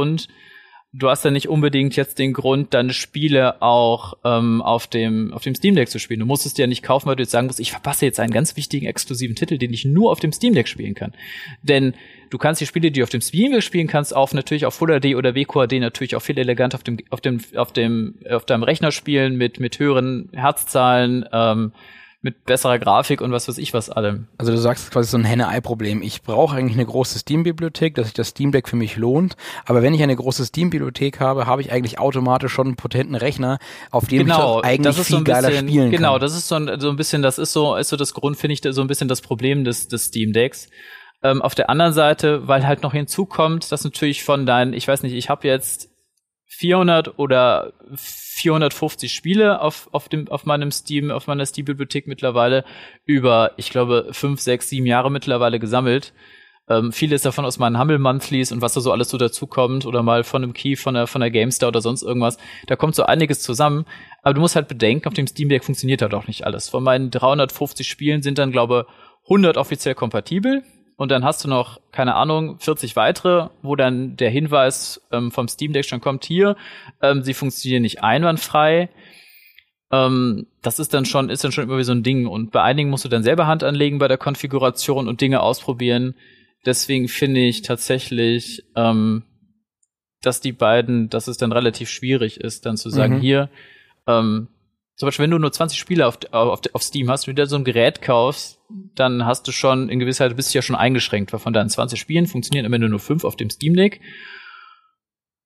jetzt den Grund, deine Spiele auch auf dem Steam Deck zu spielen. Du musst es dir ja nicht kaufen, weil du jetzt sagen musst, ich verpasse jetzt einen ganz wichtigen exklusiven Titel, den ich nur auf dem Steam Deck spielen kann. Denn du kannst die Spiele, die du auf dem Steam Deck spielen kannst, natürlich auf Full HD oder WQHD natürlich auch viel elegant auf deinem Rechner spielen mit höheren Herzzahlen, mit besserer Grafik und was weiß ich was allem.
Also du sagst quasi so ein Henne-Ei-Problem. Ich brauche eigentlich eine große Steam-Bibliothek, dass sich das Steam Deck für mich lohnt. Aber wenn ich eine große Steam-Bibliothek habe, habe ich eigentlich automatisch schon einen potenten Rechner, auf dem ich das eigentlich viel geiler spielen kann.
Genau, das ist so ein bisschen, das ist so das Grund, finde ich, so ein bisschen das Problem des Steam Decks. Auf der anderen Seite, weil halt noch hinzukommt, dass natürlich ich weiß nicht, ich habe jetzt 400 oder 450 Spiele auf meiner Steam-Bibliothek mittlerweile über, ich glaube, 5, 6, 7 Jahre mittlerweile gesammelt. Vieles davon aus meinen Humble Monthlies und was da so alles so dazukommt oder mal von einem Key von der GameStar oder sonst irgendwas. Da kommt so einiges zusammen. Aber du musst halt bedenken, auf dem Steam Deck funktioniert halt auch nicht alles. Von meinen 350 Spielen sind dann, glaube ich, 100 offiziell kompatibel. Und dann hast du noch, keine Ahnung, 40 weitere, wo dann der Hinweis vom Steam Deck schon kommt, hier, sie funktionieren nicht einwandfrei. Das ist dann schon irgendwie so ein Ding. Und bei einigen musst du dann selber Hand anlegen bei der Konfiguration und Dinge ausprobieren. Deswegen finde ich tatsächlich, dass es dann relativ schwierig ist, dann zu sagen, hier, zum Beispiel, wenn du nur 20 Spiele auf Steam hast, wenn du dir so ein Gerät kaufst, dann hast du schon in gewisser Weise, bist du ja schon eingeschränkt, weil von deinen 20 Spielen funktionieren am Ende nur 5 auf dem Steam Deck.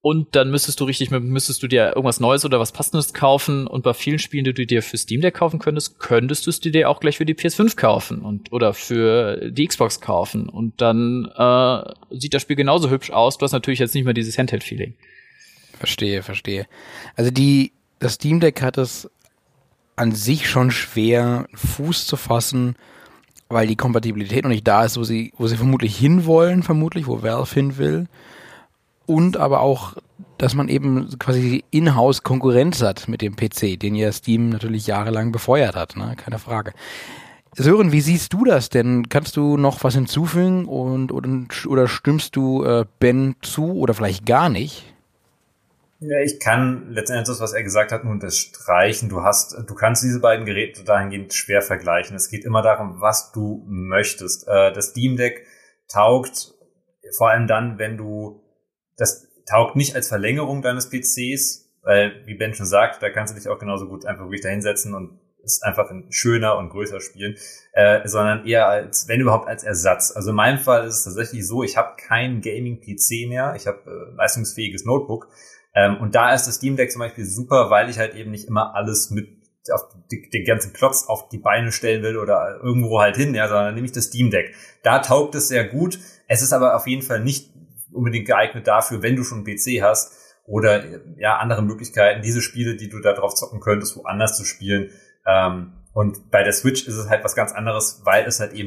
Und dann müsstest du dir irgendwas Neues oder was Passendes kaufen. Und bei vielen Spielen, die du dir für Steam Deck kaufen könntest du es dir auch gleich für die PS5 kaufen oder für die Xbox kaufen. Und dann sieht das Spiel genauso hübsch aus. Du hast natürlich jetzt nicht mehr dieses Handheld-Feeling.
Verstehe. Also das Steam Deck hat es an sich schon schwer, Fuß zu fassen, weil die Kompatibilität noch nicht da ist, wo sie vermutlich hinwollen, wo Valve hin will. Und aber auch, dass man eben quasi in-house Konkurrenz hat mit dem PC, den ja Steam natürlich jahrelang befeuert hat, ne? Keine Frage. Sören, wie siehst du das denn? Kannst du noch was hinzufügen oder stimmst du Ben zu oder vielleicht gar nicht?
Ja, ich kann letztendlich das, was er gesagt hat, nur unterstreichen. Du kannst diese beiden Geräte dahingehend schwer vergleichen. Es geht immer darum, was du möchtest. Das Steam Deck taugt vor allem dann, das taugt nicht als Verlängerung deines PCs, weil, wie Ben schon sagt, da kannst du dich auch genauso gut einfach wirklich da hinsetzen und es einfach schöner und größer spielen, sondern eher als, wenn überhaupt, als Ersatz. Also in meinem Fall ist es tatsächlich so, ich habe keinen Gaming-PC mehr, ich habe leistungsfähiges Notebook, und da ist das Steam Deck zum Beispiel super, weil ich halt eben nicht immer alles mit auf den ganzen Klotz auf die Beine stellen will oder irgendwo halt hin, ja, sondern nehme ich das Steam Deck. Da taugt es sehr gut. Es ist aber auf jeden Fall nicht unbedingt geeignet dafür, wenn du schon einen PC hast oder ja andere Möglichkeiten, diese Spiele, die du da drauf zocken könntest, woanders zu spielen. Und bei der Switch ist es halt was ganz anderes, weil es halt eben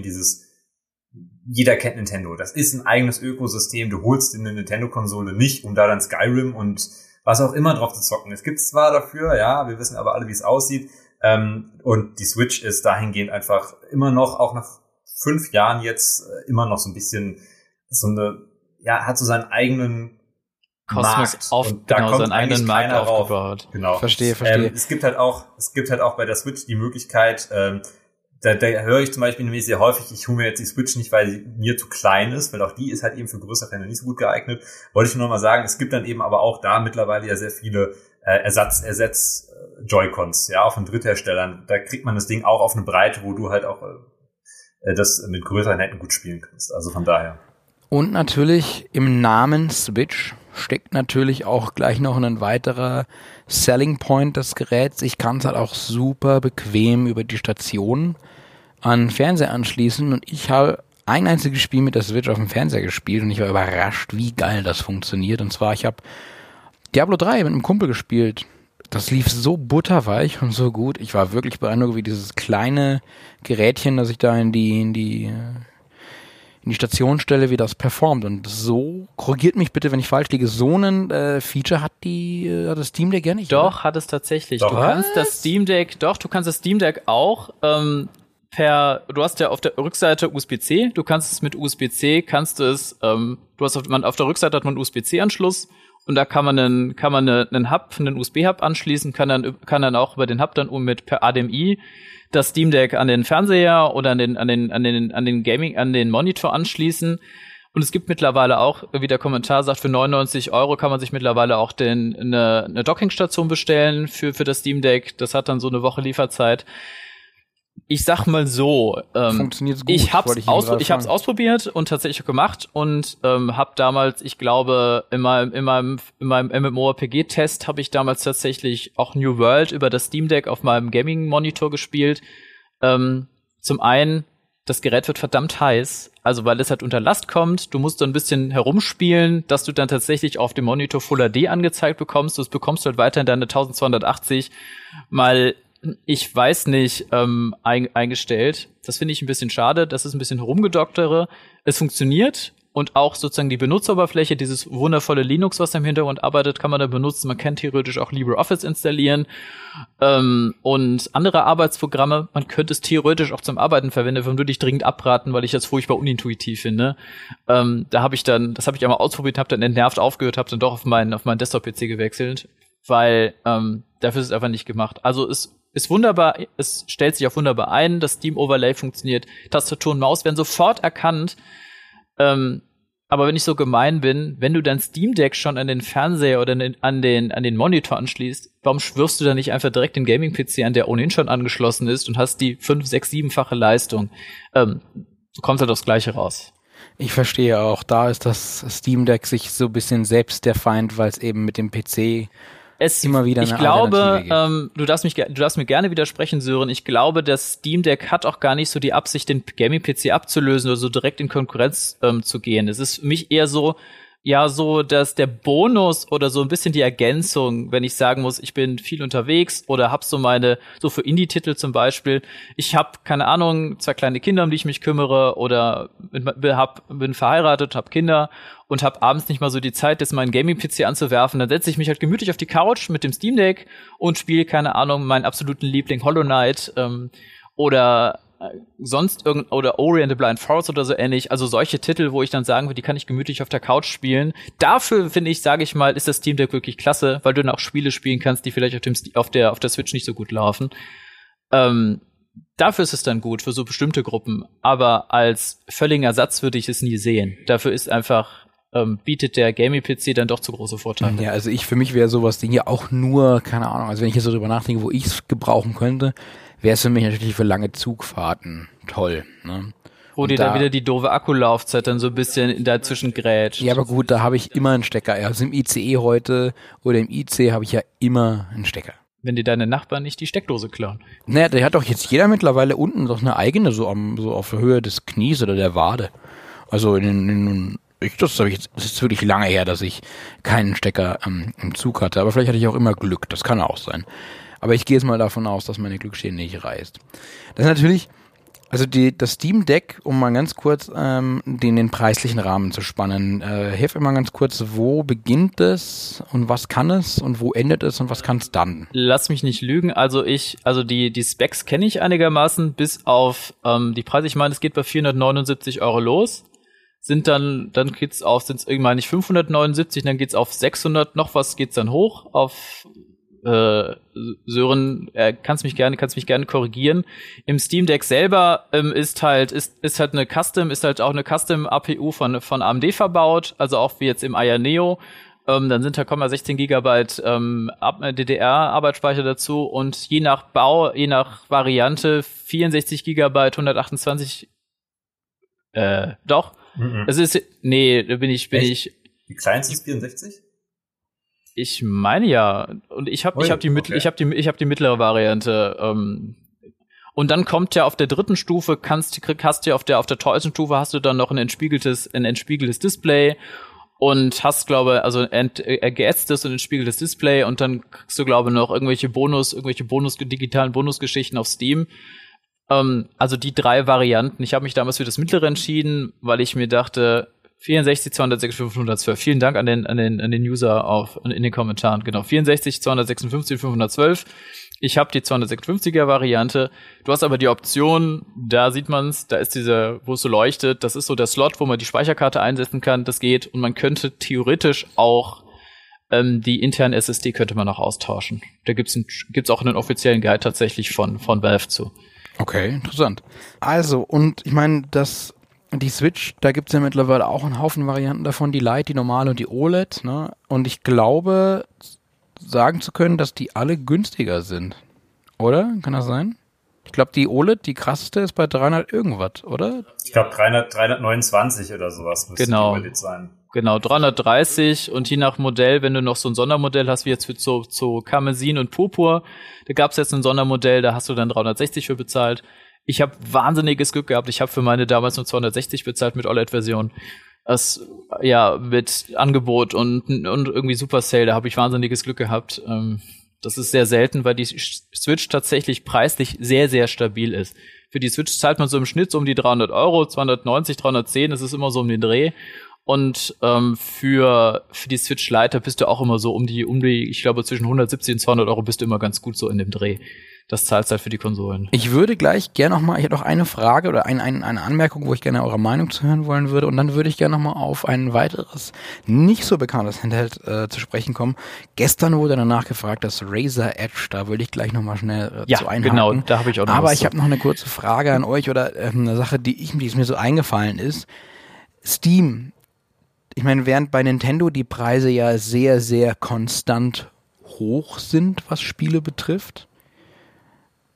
jeder kennt Nintendo. Das ist ein eigenes Ökosystem. Du holst dir eine Nintendo-Konsole nicht, um da dann Skyrim und was auch immer drauf zu zocken. Es gibt zwar dafür, ja, wir wissen aber alle, wie es aussieht. Und die Switch ist dahingehend einfach immer noch, auch nach 5 Jahren jetzt, immer noch so ein bisschen hat so seinen eigenen
Kosmos
Markt. Und da kommt
seinen eigenen Markt aufgebaut.
Genau.
Verstehe.
Es gibt halt auch bei der Switch die Möglichkeit, da höre ich zum Beispiel nämlich sehr häufig, ich hole mir jetzt die Switch nicht, weil sie mir zu klein ist, weil auch die ist halt eben für größere Fälle nicht so gut geeignet. Wollte ich nur noch mal sagen, es gibt dann eben aber auch da mittlerweile ja sehr viele Ersatz-Joy-Cons, ja, auch von Drittherstellern. Da kriegt man das Ding auch auf eine Breite, wo du halt auch das mit größeren Händen gut spielen kannst. Also von daher.
Und natürlich im Namen Switch steckt natürlich auch gleich noch ein weiterer Selling Point des Geräts. Ich kann es halt auch super bequem über die Station an den Fernseher anschließen und ich habe ein einziges Spiel mit der Switch auf dem Fernseher gespielt und ich war überrascht, wie geil das funktioniert. Und zwar, ich habe Diablo 3 mit einem Kumpel gespielt. Das lief so butterweich und so gut. Ich war wirklich beeindruckt, wie dieses kleine Gerätchen, das ich da in die Station stelle, wie das performt. Und so, korrigiert mich bitte, wenn ich falsch liege, so ein Feature hat das Steam Deck ja nicht.
Doch,
oder?
hat es tatsächlich.
Doch,
du kannst das Steam Deck auch du hast ja auf der Rückseite USB-C, du kannst es mit USB-C, auf der Rückseite hat man einen USB-C-Anschluss und da kann man einen USB-Hub anschließen, kann dann auch über den Hub dann per HDMI das Steam Deck an den Fernseher oder an den Monitor anschließen. Und es gibt mittlerweile auch, wie der Kommentar sagt, für 99 € kann man sich mittlerweile auch eine Dockingstation bestellen für das Steam Deck. Das hat dann so eine Woche Lieferzeit. Ich sag mal so,
funktioniert's gut,
ich hab's ausprobiert und tatsächlich gemacht und hab damals, ich glaube, in meinem MMORPG-Test habe ich damals tatsächlich auch New World über das Steam Deck auf meinem Gaming-Monitor gespielt. Zum einen, das Gerät wird verdammt heiß, also weil es halt unter Last kommt, du musst so ein bisschen herumspielen, dass du dann tatsächlich auf dem Monitor Full HD angezeigt bekommst, du bekommst halt weiterhin deine 1280 mal ich weiß nicht, eingestellt. Das finde ich ein bisschen schade. Das ist ein bisschen herumgedocktere. Es funktioniert und auch sozusagen die Benutzeroberfläche, dieses wundervolle Linux, was im Hintergrund arbeitet, kann man da benutzen. Man kann theoretisch auch LibreOffice installieren und andere Arbeitsprogramme. Man könnte es theoretisch auch zum Arbeiten verwenden, würde ich dringend abraten, weil ich das furchtbar unintuitiv finde. Das habe ich einmal ausprobiert, habe dann entnervt aufgehört, habe dann doch auf meinen Desktop-PC gewechselt, weil dafür ist es einfach nicht gemacht. Also ist wunderbar, es stellt sich auch wunderbar ein, das Steam Overlay funktioniert, Tastatur und Maus werden sofort erkannt, aber wenn ich so gemein bin, wenn du dein Steam Deck schon an den Fernseher oder an den Monitor anschließt, warum schwirfst du dann nicht einfach direkt den Gaming-PC an, der ohnehin schon angeschlossen ist und hast die 5, 6, 7-fache Leistung? Du kommst halt aufs Gleiche raus.
Ich verstehe auch, da ist das Steam Deck sich so ein bisschen selbst der Feind, weil es eben mit dem PC immer wieder eine Alternative gibt.
Du darfst mir gerne widersprechen, Sören. Ich glaube, das Steam Deck hat auch gar nicht so die Absicht, den Gaming-PC abzulösen oder so direkt in Konkurrenz zu gehen. Es ist für mich eher so, dass der Bonus oder so ein bisschen die Ergänzung, wenn ich sagen muss, ich bin viel unterwegs oder hab so für Indie-Titel zum Beispiel, ich hab, keine Ahnung, 2 kleine Kinder, um die ich mich kümmere oder bin verheiratet, hab Kinder und hab abends nicht mal so die Zeit, jetzt meinen Gaming-PC anzuwerfen, dann setze ich mich halt gemütlich auf die Couch mit dem Steam Deck und spiele, keine Ahnung, meinen absoluten Liebling Hollow Knight oder oder Ori and the Blind Forest oder so ähnlich, also solche Titel, wo ich dann sagen würde, die kann ich gemütlich auf der Couch spielen. Dafür finde ich, sage ich mal, ist das Steam Deck wirklich klasse, weil du dann auch Spiele spielen kannst, die vielleicht auf der Switch nicht so gut laufen. Dafür ist es dann gut, für so bestimmte Gruppen, aber als völligen Ersatz würde ich es nie sehen. Dafür ist einfach bietet der Gaming-PC dann doch zu große Vorteile.
Ja, also für mich wäre sowas Ding ja auch nur, keine Ahnung, also wenn ich jetzt so drüber nachdenke, wo ich es gebrauchen könnte, wäre es für mich natürlich für lange Zugfahrten toll. Ne?
Wo dir da wieder die doofe Akkulaufzeit dann so ein bisschen dazwischen grätscht.
Ja, aber gut, da habe ich immer einen Stecker. Also im ICE heute oder im IC habe ich ja immer einen Stecker.
Wenn dir deine Nachbarn nicht die Steckdose klauen.
Naja, der hat doch jetzt jeder mittlerweile unten doch eine eigene, so auf der Höhe des Knies oder der Wade. Also das ist wirklich lange her, dass ich keinen Stecker im Zug hatte. Aber vielleicht hatte ich auch immer Glück. Das kann auch sein. Aber ich gehe jetzt mal davon aus, dass meine Glückssträhne nicht reißt. Das ist natürlich, also das Steam Deck, um mal ganz kurz den preislichen Rahmen zu spannen, hilf mir mal ganz kurz, wo beginnt es und was kann es und wo endet es und was kann es dann?
Lass mich nicht lügen, also die Specs kenne ich einigermaßen, bis auf die Preise. Ich meine, es geht bei 479 € los. Dann geht's auf, sind's irgendwann nicht 579, dann geht's auf 600, noch was geht's dann hoch auf Sören, kannst mich gerne korrigieren. Im Steam Deck selber ist halt auch eine Custom APU von AMD verbaut, also auch wie jetzt im Aya Neo. Dann sind da 16 Gigabyte DDR-Arbeitsspeicher dazu und je nach Variante 64 Gigabyte, 128 doch. Es ist, da bin ich.
Die kleinste ist 64?
Ich meine ja. Und ich habe die mittlere Variante. Und dann kommt ja auf der dritten Stufe, hast du auf der teuersten Stufe hast du dann noch ein entspiegeltes Display und hast, glaube ich, also geätztes und entspiegeltes Display und dann kriegst du, glaube ich, noch irgendwelche digitalen Bonusgeschichten auf Steam. Also die 3 Varianten. Ich habe mich damals für das mittlere entschieden, weil ich mir dachte, 64, 256, 512. Vielen Dank an den User in den Kommentaren. Genau, 64, 256, 512. Ich habe die 256er Variante. Du hast aber die Option, da sieht man's, da ist wo es so leuchtet, das ist so der Slot, wo man die Speicherkarte einsetzen kann, das geht. Und man könnte theoretisch auch die interne SSD könnte man auch austauschen. Da gibt's auch einen offiziellen Guide tatsächlich von Valve zu.
Okay, interessant. Also, und ich meine, die Switch, da gibt's ja mittlerweile auch einen Haufen Varianten davon, die Lite, die normale und die OLED, ne? Und ich glaube, sagen zu können, dass die alle günstiger sind. Oder? Kann das sein? Ich glaube, die OLED, die krasseste, ist bei 300 irgendwas, oder?
Ich glaube, 329 oder sowas müsste die OLED sein.
Genau, 330 und je nach Modell, wenn du noch so ein Sondermodell hast, wie jetzt für so Karmesin und Purpur, da gab's jetzt ein Sondermodell, da hast du dann 360 für bezahlt. Ich habe wahnsinniges Glück gehabt, ich habe für meine damals nur 260 bezahlt mit OLED-Version. Mit Angebot und irgendwie Super Sale, da habe ich wahnsinniges Glück gehabt. Das ist sehr selten, weil die Switch tatsächlich preislich sehr, sehr stabil ist. Für die Switch zahlt man so im Schnitt so um die 300 €, 290, 310, das ist immer so um den Dreh. Und für die Switch Lite bist du auch immer so um die, ich glaube zwischen 170 und 200 € bist du immer ganz gut so in dem Dreh. Das zahlst halt für die Konsolen.
Ich würde gleich gerne ich hätte noch eine Frage oder eine Anmerkung, wo ich gerne eure Meinung zu hören wollen würde. Und dann würde ich gerne noch mal auf ein weiteres, nicht so bekanntes Handheld zu sprechen kommen. Gestern wurde danach gefragt, das Razer Edge, da würde ich gleich noch mal schnell zu einhaken. Ja, genau,
da habe ich auch noch
Aber ich habe noch eine kurze Frage an euch oder eine Sache, die mir so eingefallen ist. Steam. Ich meine, während bei Nintendo die Preise ja sehr, sehr konstant hoch sind, was Spiele betrifft,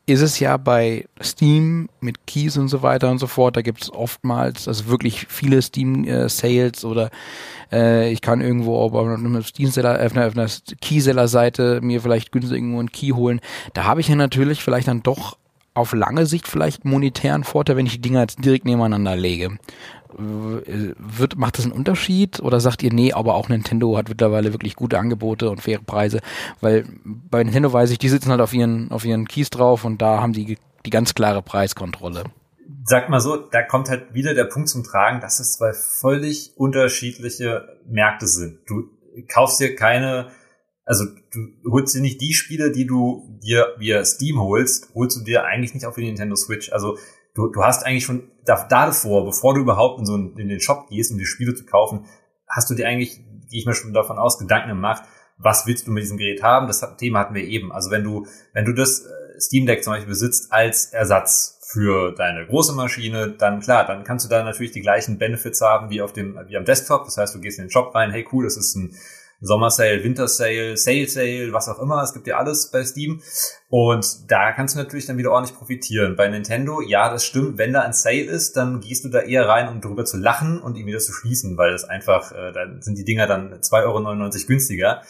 ist es ja bei Steam mit Keys und so weiter und so fort, da gibt es oftmals, also wirklich viele Steam-Sales oder ich kann irgendwo auf einer Keyseller-Seite mir vielleicht günstig irgendwo einen Key holen. Da habe ich ja natürlich vielleicht dann doch auf lange Sicht vielleicht einen monetären Vorteil, wenn ich die Dinger jetzt direkt nebeneinander lege. Macht das einen Unterschied oder sagt ihr, nee, aber auch Nintendo hat mittlerweile wirklich gute Angebote und faire Preise, weil bei Nintendo weiß ich, die sitzen halt auf ihren Keys drauf und da haben die ganz klare Preiskontrolle.
Sag mal so, da kommt halt wieder der Punkt zum Tragen, dass es zwei völlig unterschiedliche Märkte sind. Du kaufst dir also du holst dir nicht die Spiele, die du dir via Steam holst du dir eigentlich nicht auf die Nintendo Switch. Also du hast eigentlich schon davor, bevor du überhaupt in den Shop gehst, um die Spiele zu kaufen, hast du dir eigentlich, gehe ich mir schon davon aus, Gedanken gemacht, was willst du mit diesem Gerät haben? Das Thema hatten wir eben. Also wenn du das Steam Deck zum Beispiel besitzt als Ersatz für deine große Maschine, dann klar, dann kannst du da natürlich die gleichen Benefits haben wie am Desktop. Das heißt, du gehst in den Shop rein, hey cool, das ist ein Sommersale, Wintersale, Sale, was auch immer. Es gibt ja alles bei Steam. Und da kannst du natürlich dann wieder ordentlich profitieren. Bei Nintendo, ja, das stimmt. Wenn da ein Sale ist, dann gehst du da eher rein, um drüber zu lachen und ihn wieder zu schließen, weil das einfach, dann sind die Dinger dann 2,99 € günstiger.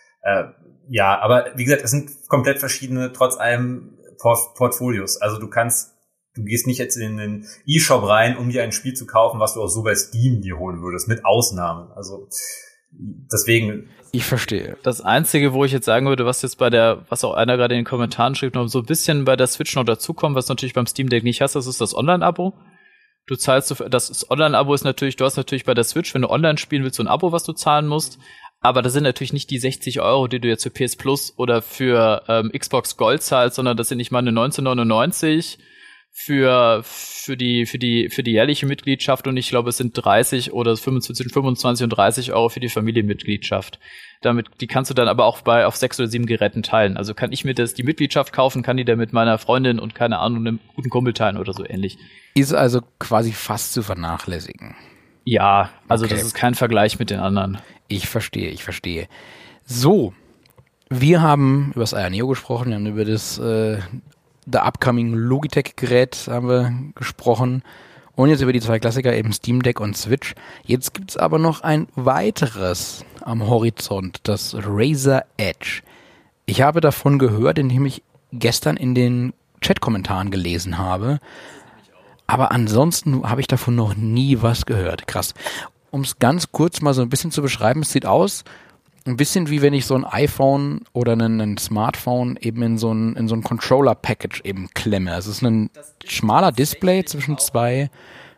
Ja, aber wie gesagt, es sind komplett verschiedene, trotz allem Portfolios. Also du gehst nicht jetzt in den E-Shop rein, um dir ein Spiel zu kaufen, was du auch so bei Steam dir holen würdest, mit Ausnahmen. Also deswegen.
Ich verstehe.
Das Einzige, wo ich jetzt sagen würde, was auch einer gerade in den Kommentaren schrieb, noch so ein bisschen bei der Switch noch dazukommt, was natürlich beim Steam Deck nicht hast, das ist das Online-Abo. Das Online-Abo ist natürlich, du hast natürlich bei der Switch, wenn du online spielen willst, so ein Abo, was du zahlen musst. Aber das sind natürlich nicht die 60 €, die du jetzt für PS Plus oder für Xbox Gold zahlst, sondern das sind nicht mal eine 19,99 für die jährliche Mitgliedschaft und ich glaube, es sind 30 oder 25 und 30 € für die Familienmitgliedschaft. Die kannst du dann aber auch auf 6 oder 7 Geräten teilen. Also kann ich mir die Mitgliedschaft kaufen, kann die dann mit meiner Freundin und keine Ahnung, einem guten Kumpel teilen oder so ähnlich.
Ist also quasi fast zu vernachlässigen.
Ja, also
okay.
Das ist kein Vergleich mit den anderen.
Ich verstehe. So, wir haben über das Aya Neo gesprochen, wir haben über das The Upcoming Logitech-Gerät haben wir gesprochen und jetzt über die zwei Klassiker, eben Steam Deck und Switch. Jetzt gibt's aber noch ein weiteres am Horizont, das Razer Edge. Ich habe davon gehört, indem ich gestern in den Chat-Kommentaren gelesen habe, aber ansonsten habe ich davon noch nie was gehört. Krass. Um es ganz kurz mal so ein bisschen zu beschreiben, es sieht aus ein bisschen wie wenn ich so ein iPhone oder ein Smartphone eben in so ein Controller-Package eben klemme. Es ist ein schmaler Display zwischen zwei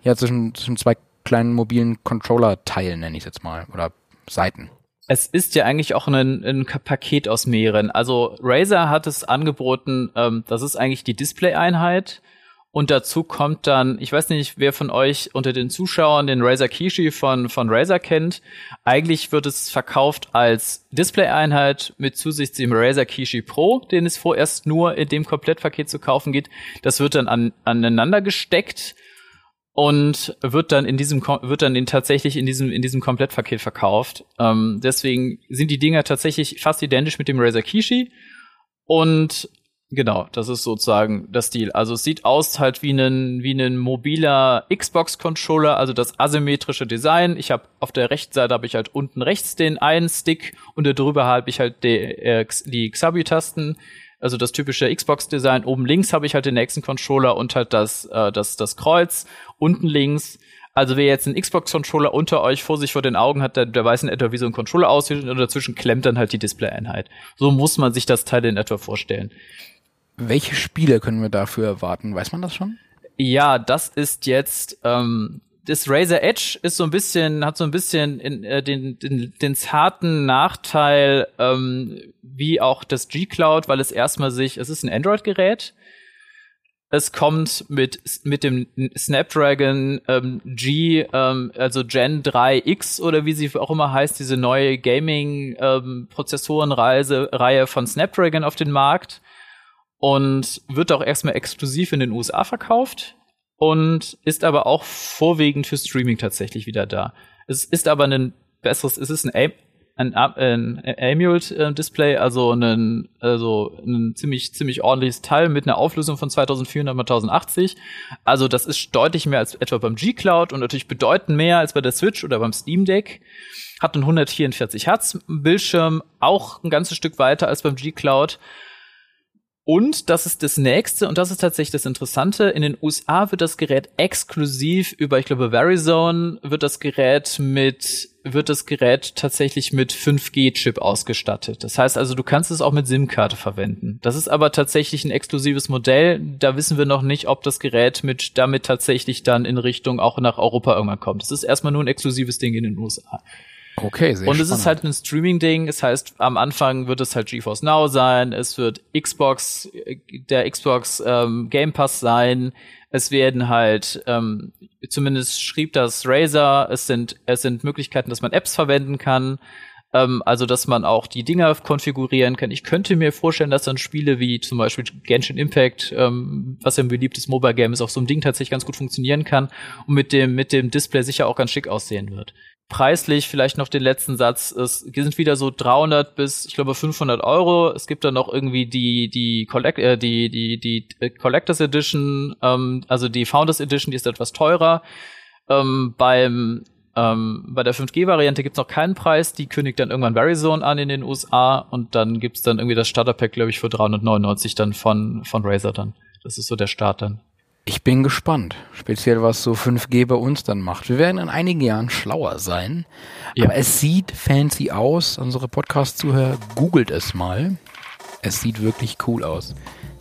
kleinen mobilen Controller-Teilen, nenne ich es jetzt mal, oder Seiten.
Es ist ja eigentlich auch ein Paket aus mehreren. Also Razer hat es angeboten, das ist eigentlich die Display-Einheit. Und dazu kommt dann, ich weiß nicht, wer von euch unter den Zuschauern den Razer Kishi von Razer kennt. Eigentlich wird es verkauft als Display-Einheit mit zusätzlichem Razer Kishi Pro, den es vorerst nur in dem Komplettpaket zu kaufen gibt. Das wird dann aneinander gesteckt und wird dann tatsächlich in diesem Komplettpaket verkauft. Deswegen sind die Dinger tatsächlich fast identisch mit dem Razer Kishi und genau, das ist sozusagen das Stil. Also es sieht aus halt wie ein mobiler Xbox-Controller, also das asymmetrische Design. Auf der rechten Seite habe ich halt unten rechts den einen Stick und darüber habe ich halt die Xabi-Tasten, also das typische Xbox-Design. Oben links habe ich halt den nächsten Controller und halt das Kreuz. Unten links, also wer jetzt einen Xbox-Controller unter euch vor sich vor den Augen hat, der weiß in etwa, wie so ein Controller aussieht und dazwischen klemmt dann halt die Display-Einheit. So muss man sich das Teil in etwa vorstellen.
Welche Spiele können wir dafür erwarten? Weiß man das schon?
Ja, das ist jetzt das Razer Edge hat so ein bisschen den zarten Nachteil wie auch das G-Cloud, weil es ist ein Android-Gerät. Es kommt mit dem Snapdragon also Gen 3X oder wie sie auch immer heißt, diese neue Gaming-Prozessorenreihe von Snapdragon auf den Markt. Und wird auch erstmal exklusiv in den USA verkauft und ist aber auch vorwiegend für Streaming tatsächlich wieder da. Es ist aber AMOLED-Display, also ein ziemlich ordentliches Teil mit einer Auflösung von 2400 x 1080. Also das ist deutlich mehr als etwa beim G-Cloud und natürlich bedeutend mehr als bei der Switch oder beim Steam Deck. Hat einen 144 Hertz Bildschirm, auch ein ganzes Stück weiter als beim G-Cloud. Und das ist das Nächste, und das ist tatsächlich das Interessante, in den USA wird das Gerät exklusiv über, ich glaube, Verizon wird das Gerät tatsächlich mit 5G-Chip ausgestattet. Das heißt also, du kannst es auch mit SIM-Karte verwenden. Das ist aber tatsächlich ein exklusives Modell. Da wissen wir noch nicht, ob das Gerät damit tatsächlich dann in Richtung auch nach Europa irgendwann kommt. Das ist erstmal nur ein exklusives Ding in den USA.
Okay, sehr
Und
spannend.
es ist halt ein Streaming-Ding. Das heißt, am Anfang wird es halt GeForce Now sein. Es wird der Xbox Game Pass sein. Es werden halt, zumindest schrieb das Razer, es sind Möglichkeiten, dass man Apps verwenden kann. Also, dass man auch die Dinger konfigurieren kann. Ich könnte mir vorstellen, dass dann Spiele wie zum Beispiel Genshin Impact, was ja ein beliebtes Mobile-Game ist, auf so einem Ding tatsächlich ganz gut funktionieren kann und mit dem Display sicher auch ganz schick aussehen wird. Preislich vielleicht noch den letzten Satz. Es sind wieder so 300 bis, ich glaube, 500 €. Es gibt dann noch irgendwie die Collectors Edition, also die Founders Edition, die ist etwas teurer. Bei der 5G-Variante gibt's noch keinen Preis. Die kündigt dann irgendwann Verizon an in den USA und dann gibt's dann irgendwie das Starterpack, glaube ich, für 399 dann von Razer dann. Das ist so der Start dann.
Ich bin gespannt, speziell was so 5G bei uns dann macht. Wir werden in einigen Jahren schlauer sein, aber es sieht fancy aus. Unsere Podcast-Zuhörer, googelt es mal. Es sieht wirklich cool aus.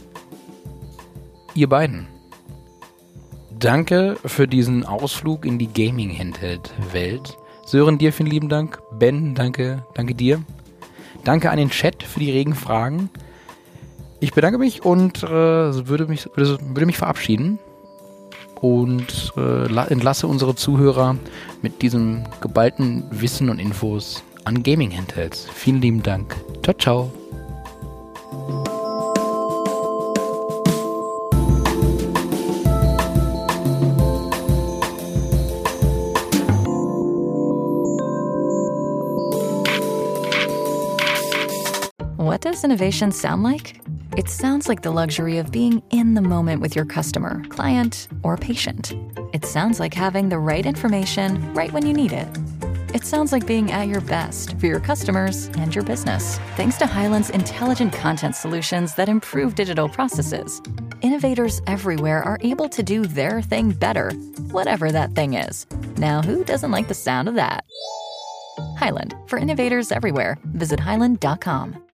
Ihr beiden, danke für diesen Ausflug in die Gaming-Handheld-Welt. Sören, dir vielen lieben Dank. Ben, danke dir. Danke an den Chat für die regen Fragen. Ich bedanke mich und würde mich verabschieden und entlasse unsere Zuhörer mit diesem geballten Wissen und Infos an Gaming Handhelds. Vielen lieben Dank. Ciao, ciao.
What does innovation sound like? It sounds like the luxury of being in the moment with your customer, client, or patient. It sounds like having the right information right when you need it. It sounds like being at your best for your customers and your business. Thanks to Hyland's intelligent content solutions that improve digital processes, innovators everywhere are able to do their thing better, whatever that thing is. Now, who doesn't like the sound of that? Hyland, for innovators everywhere. Visit hyland.com.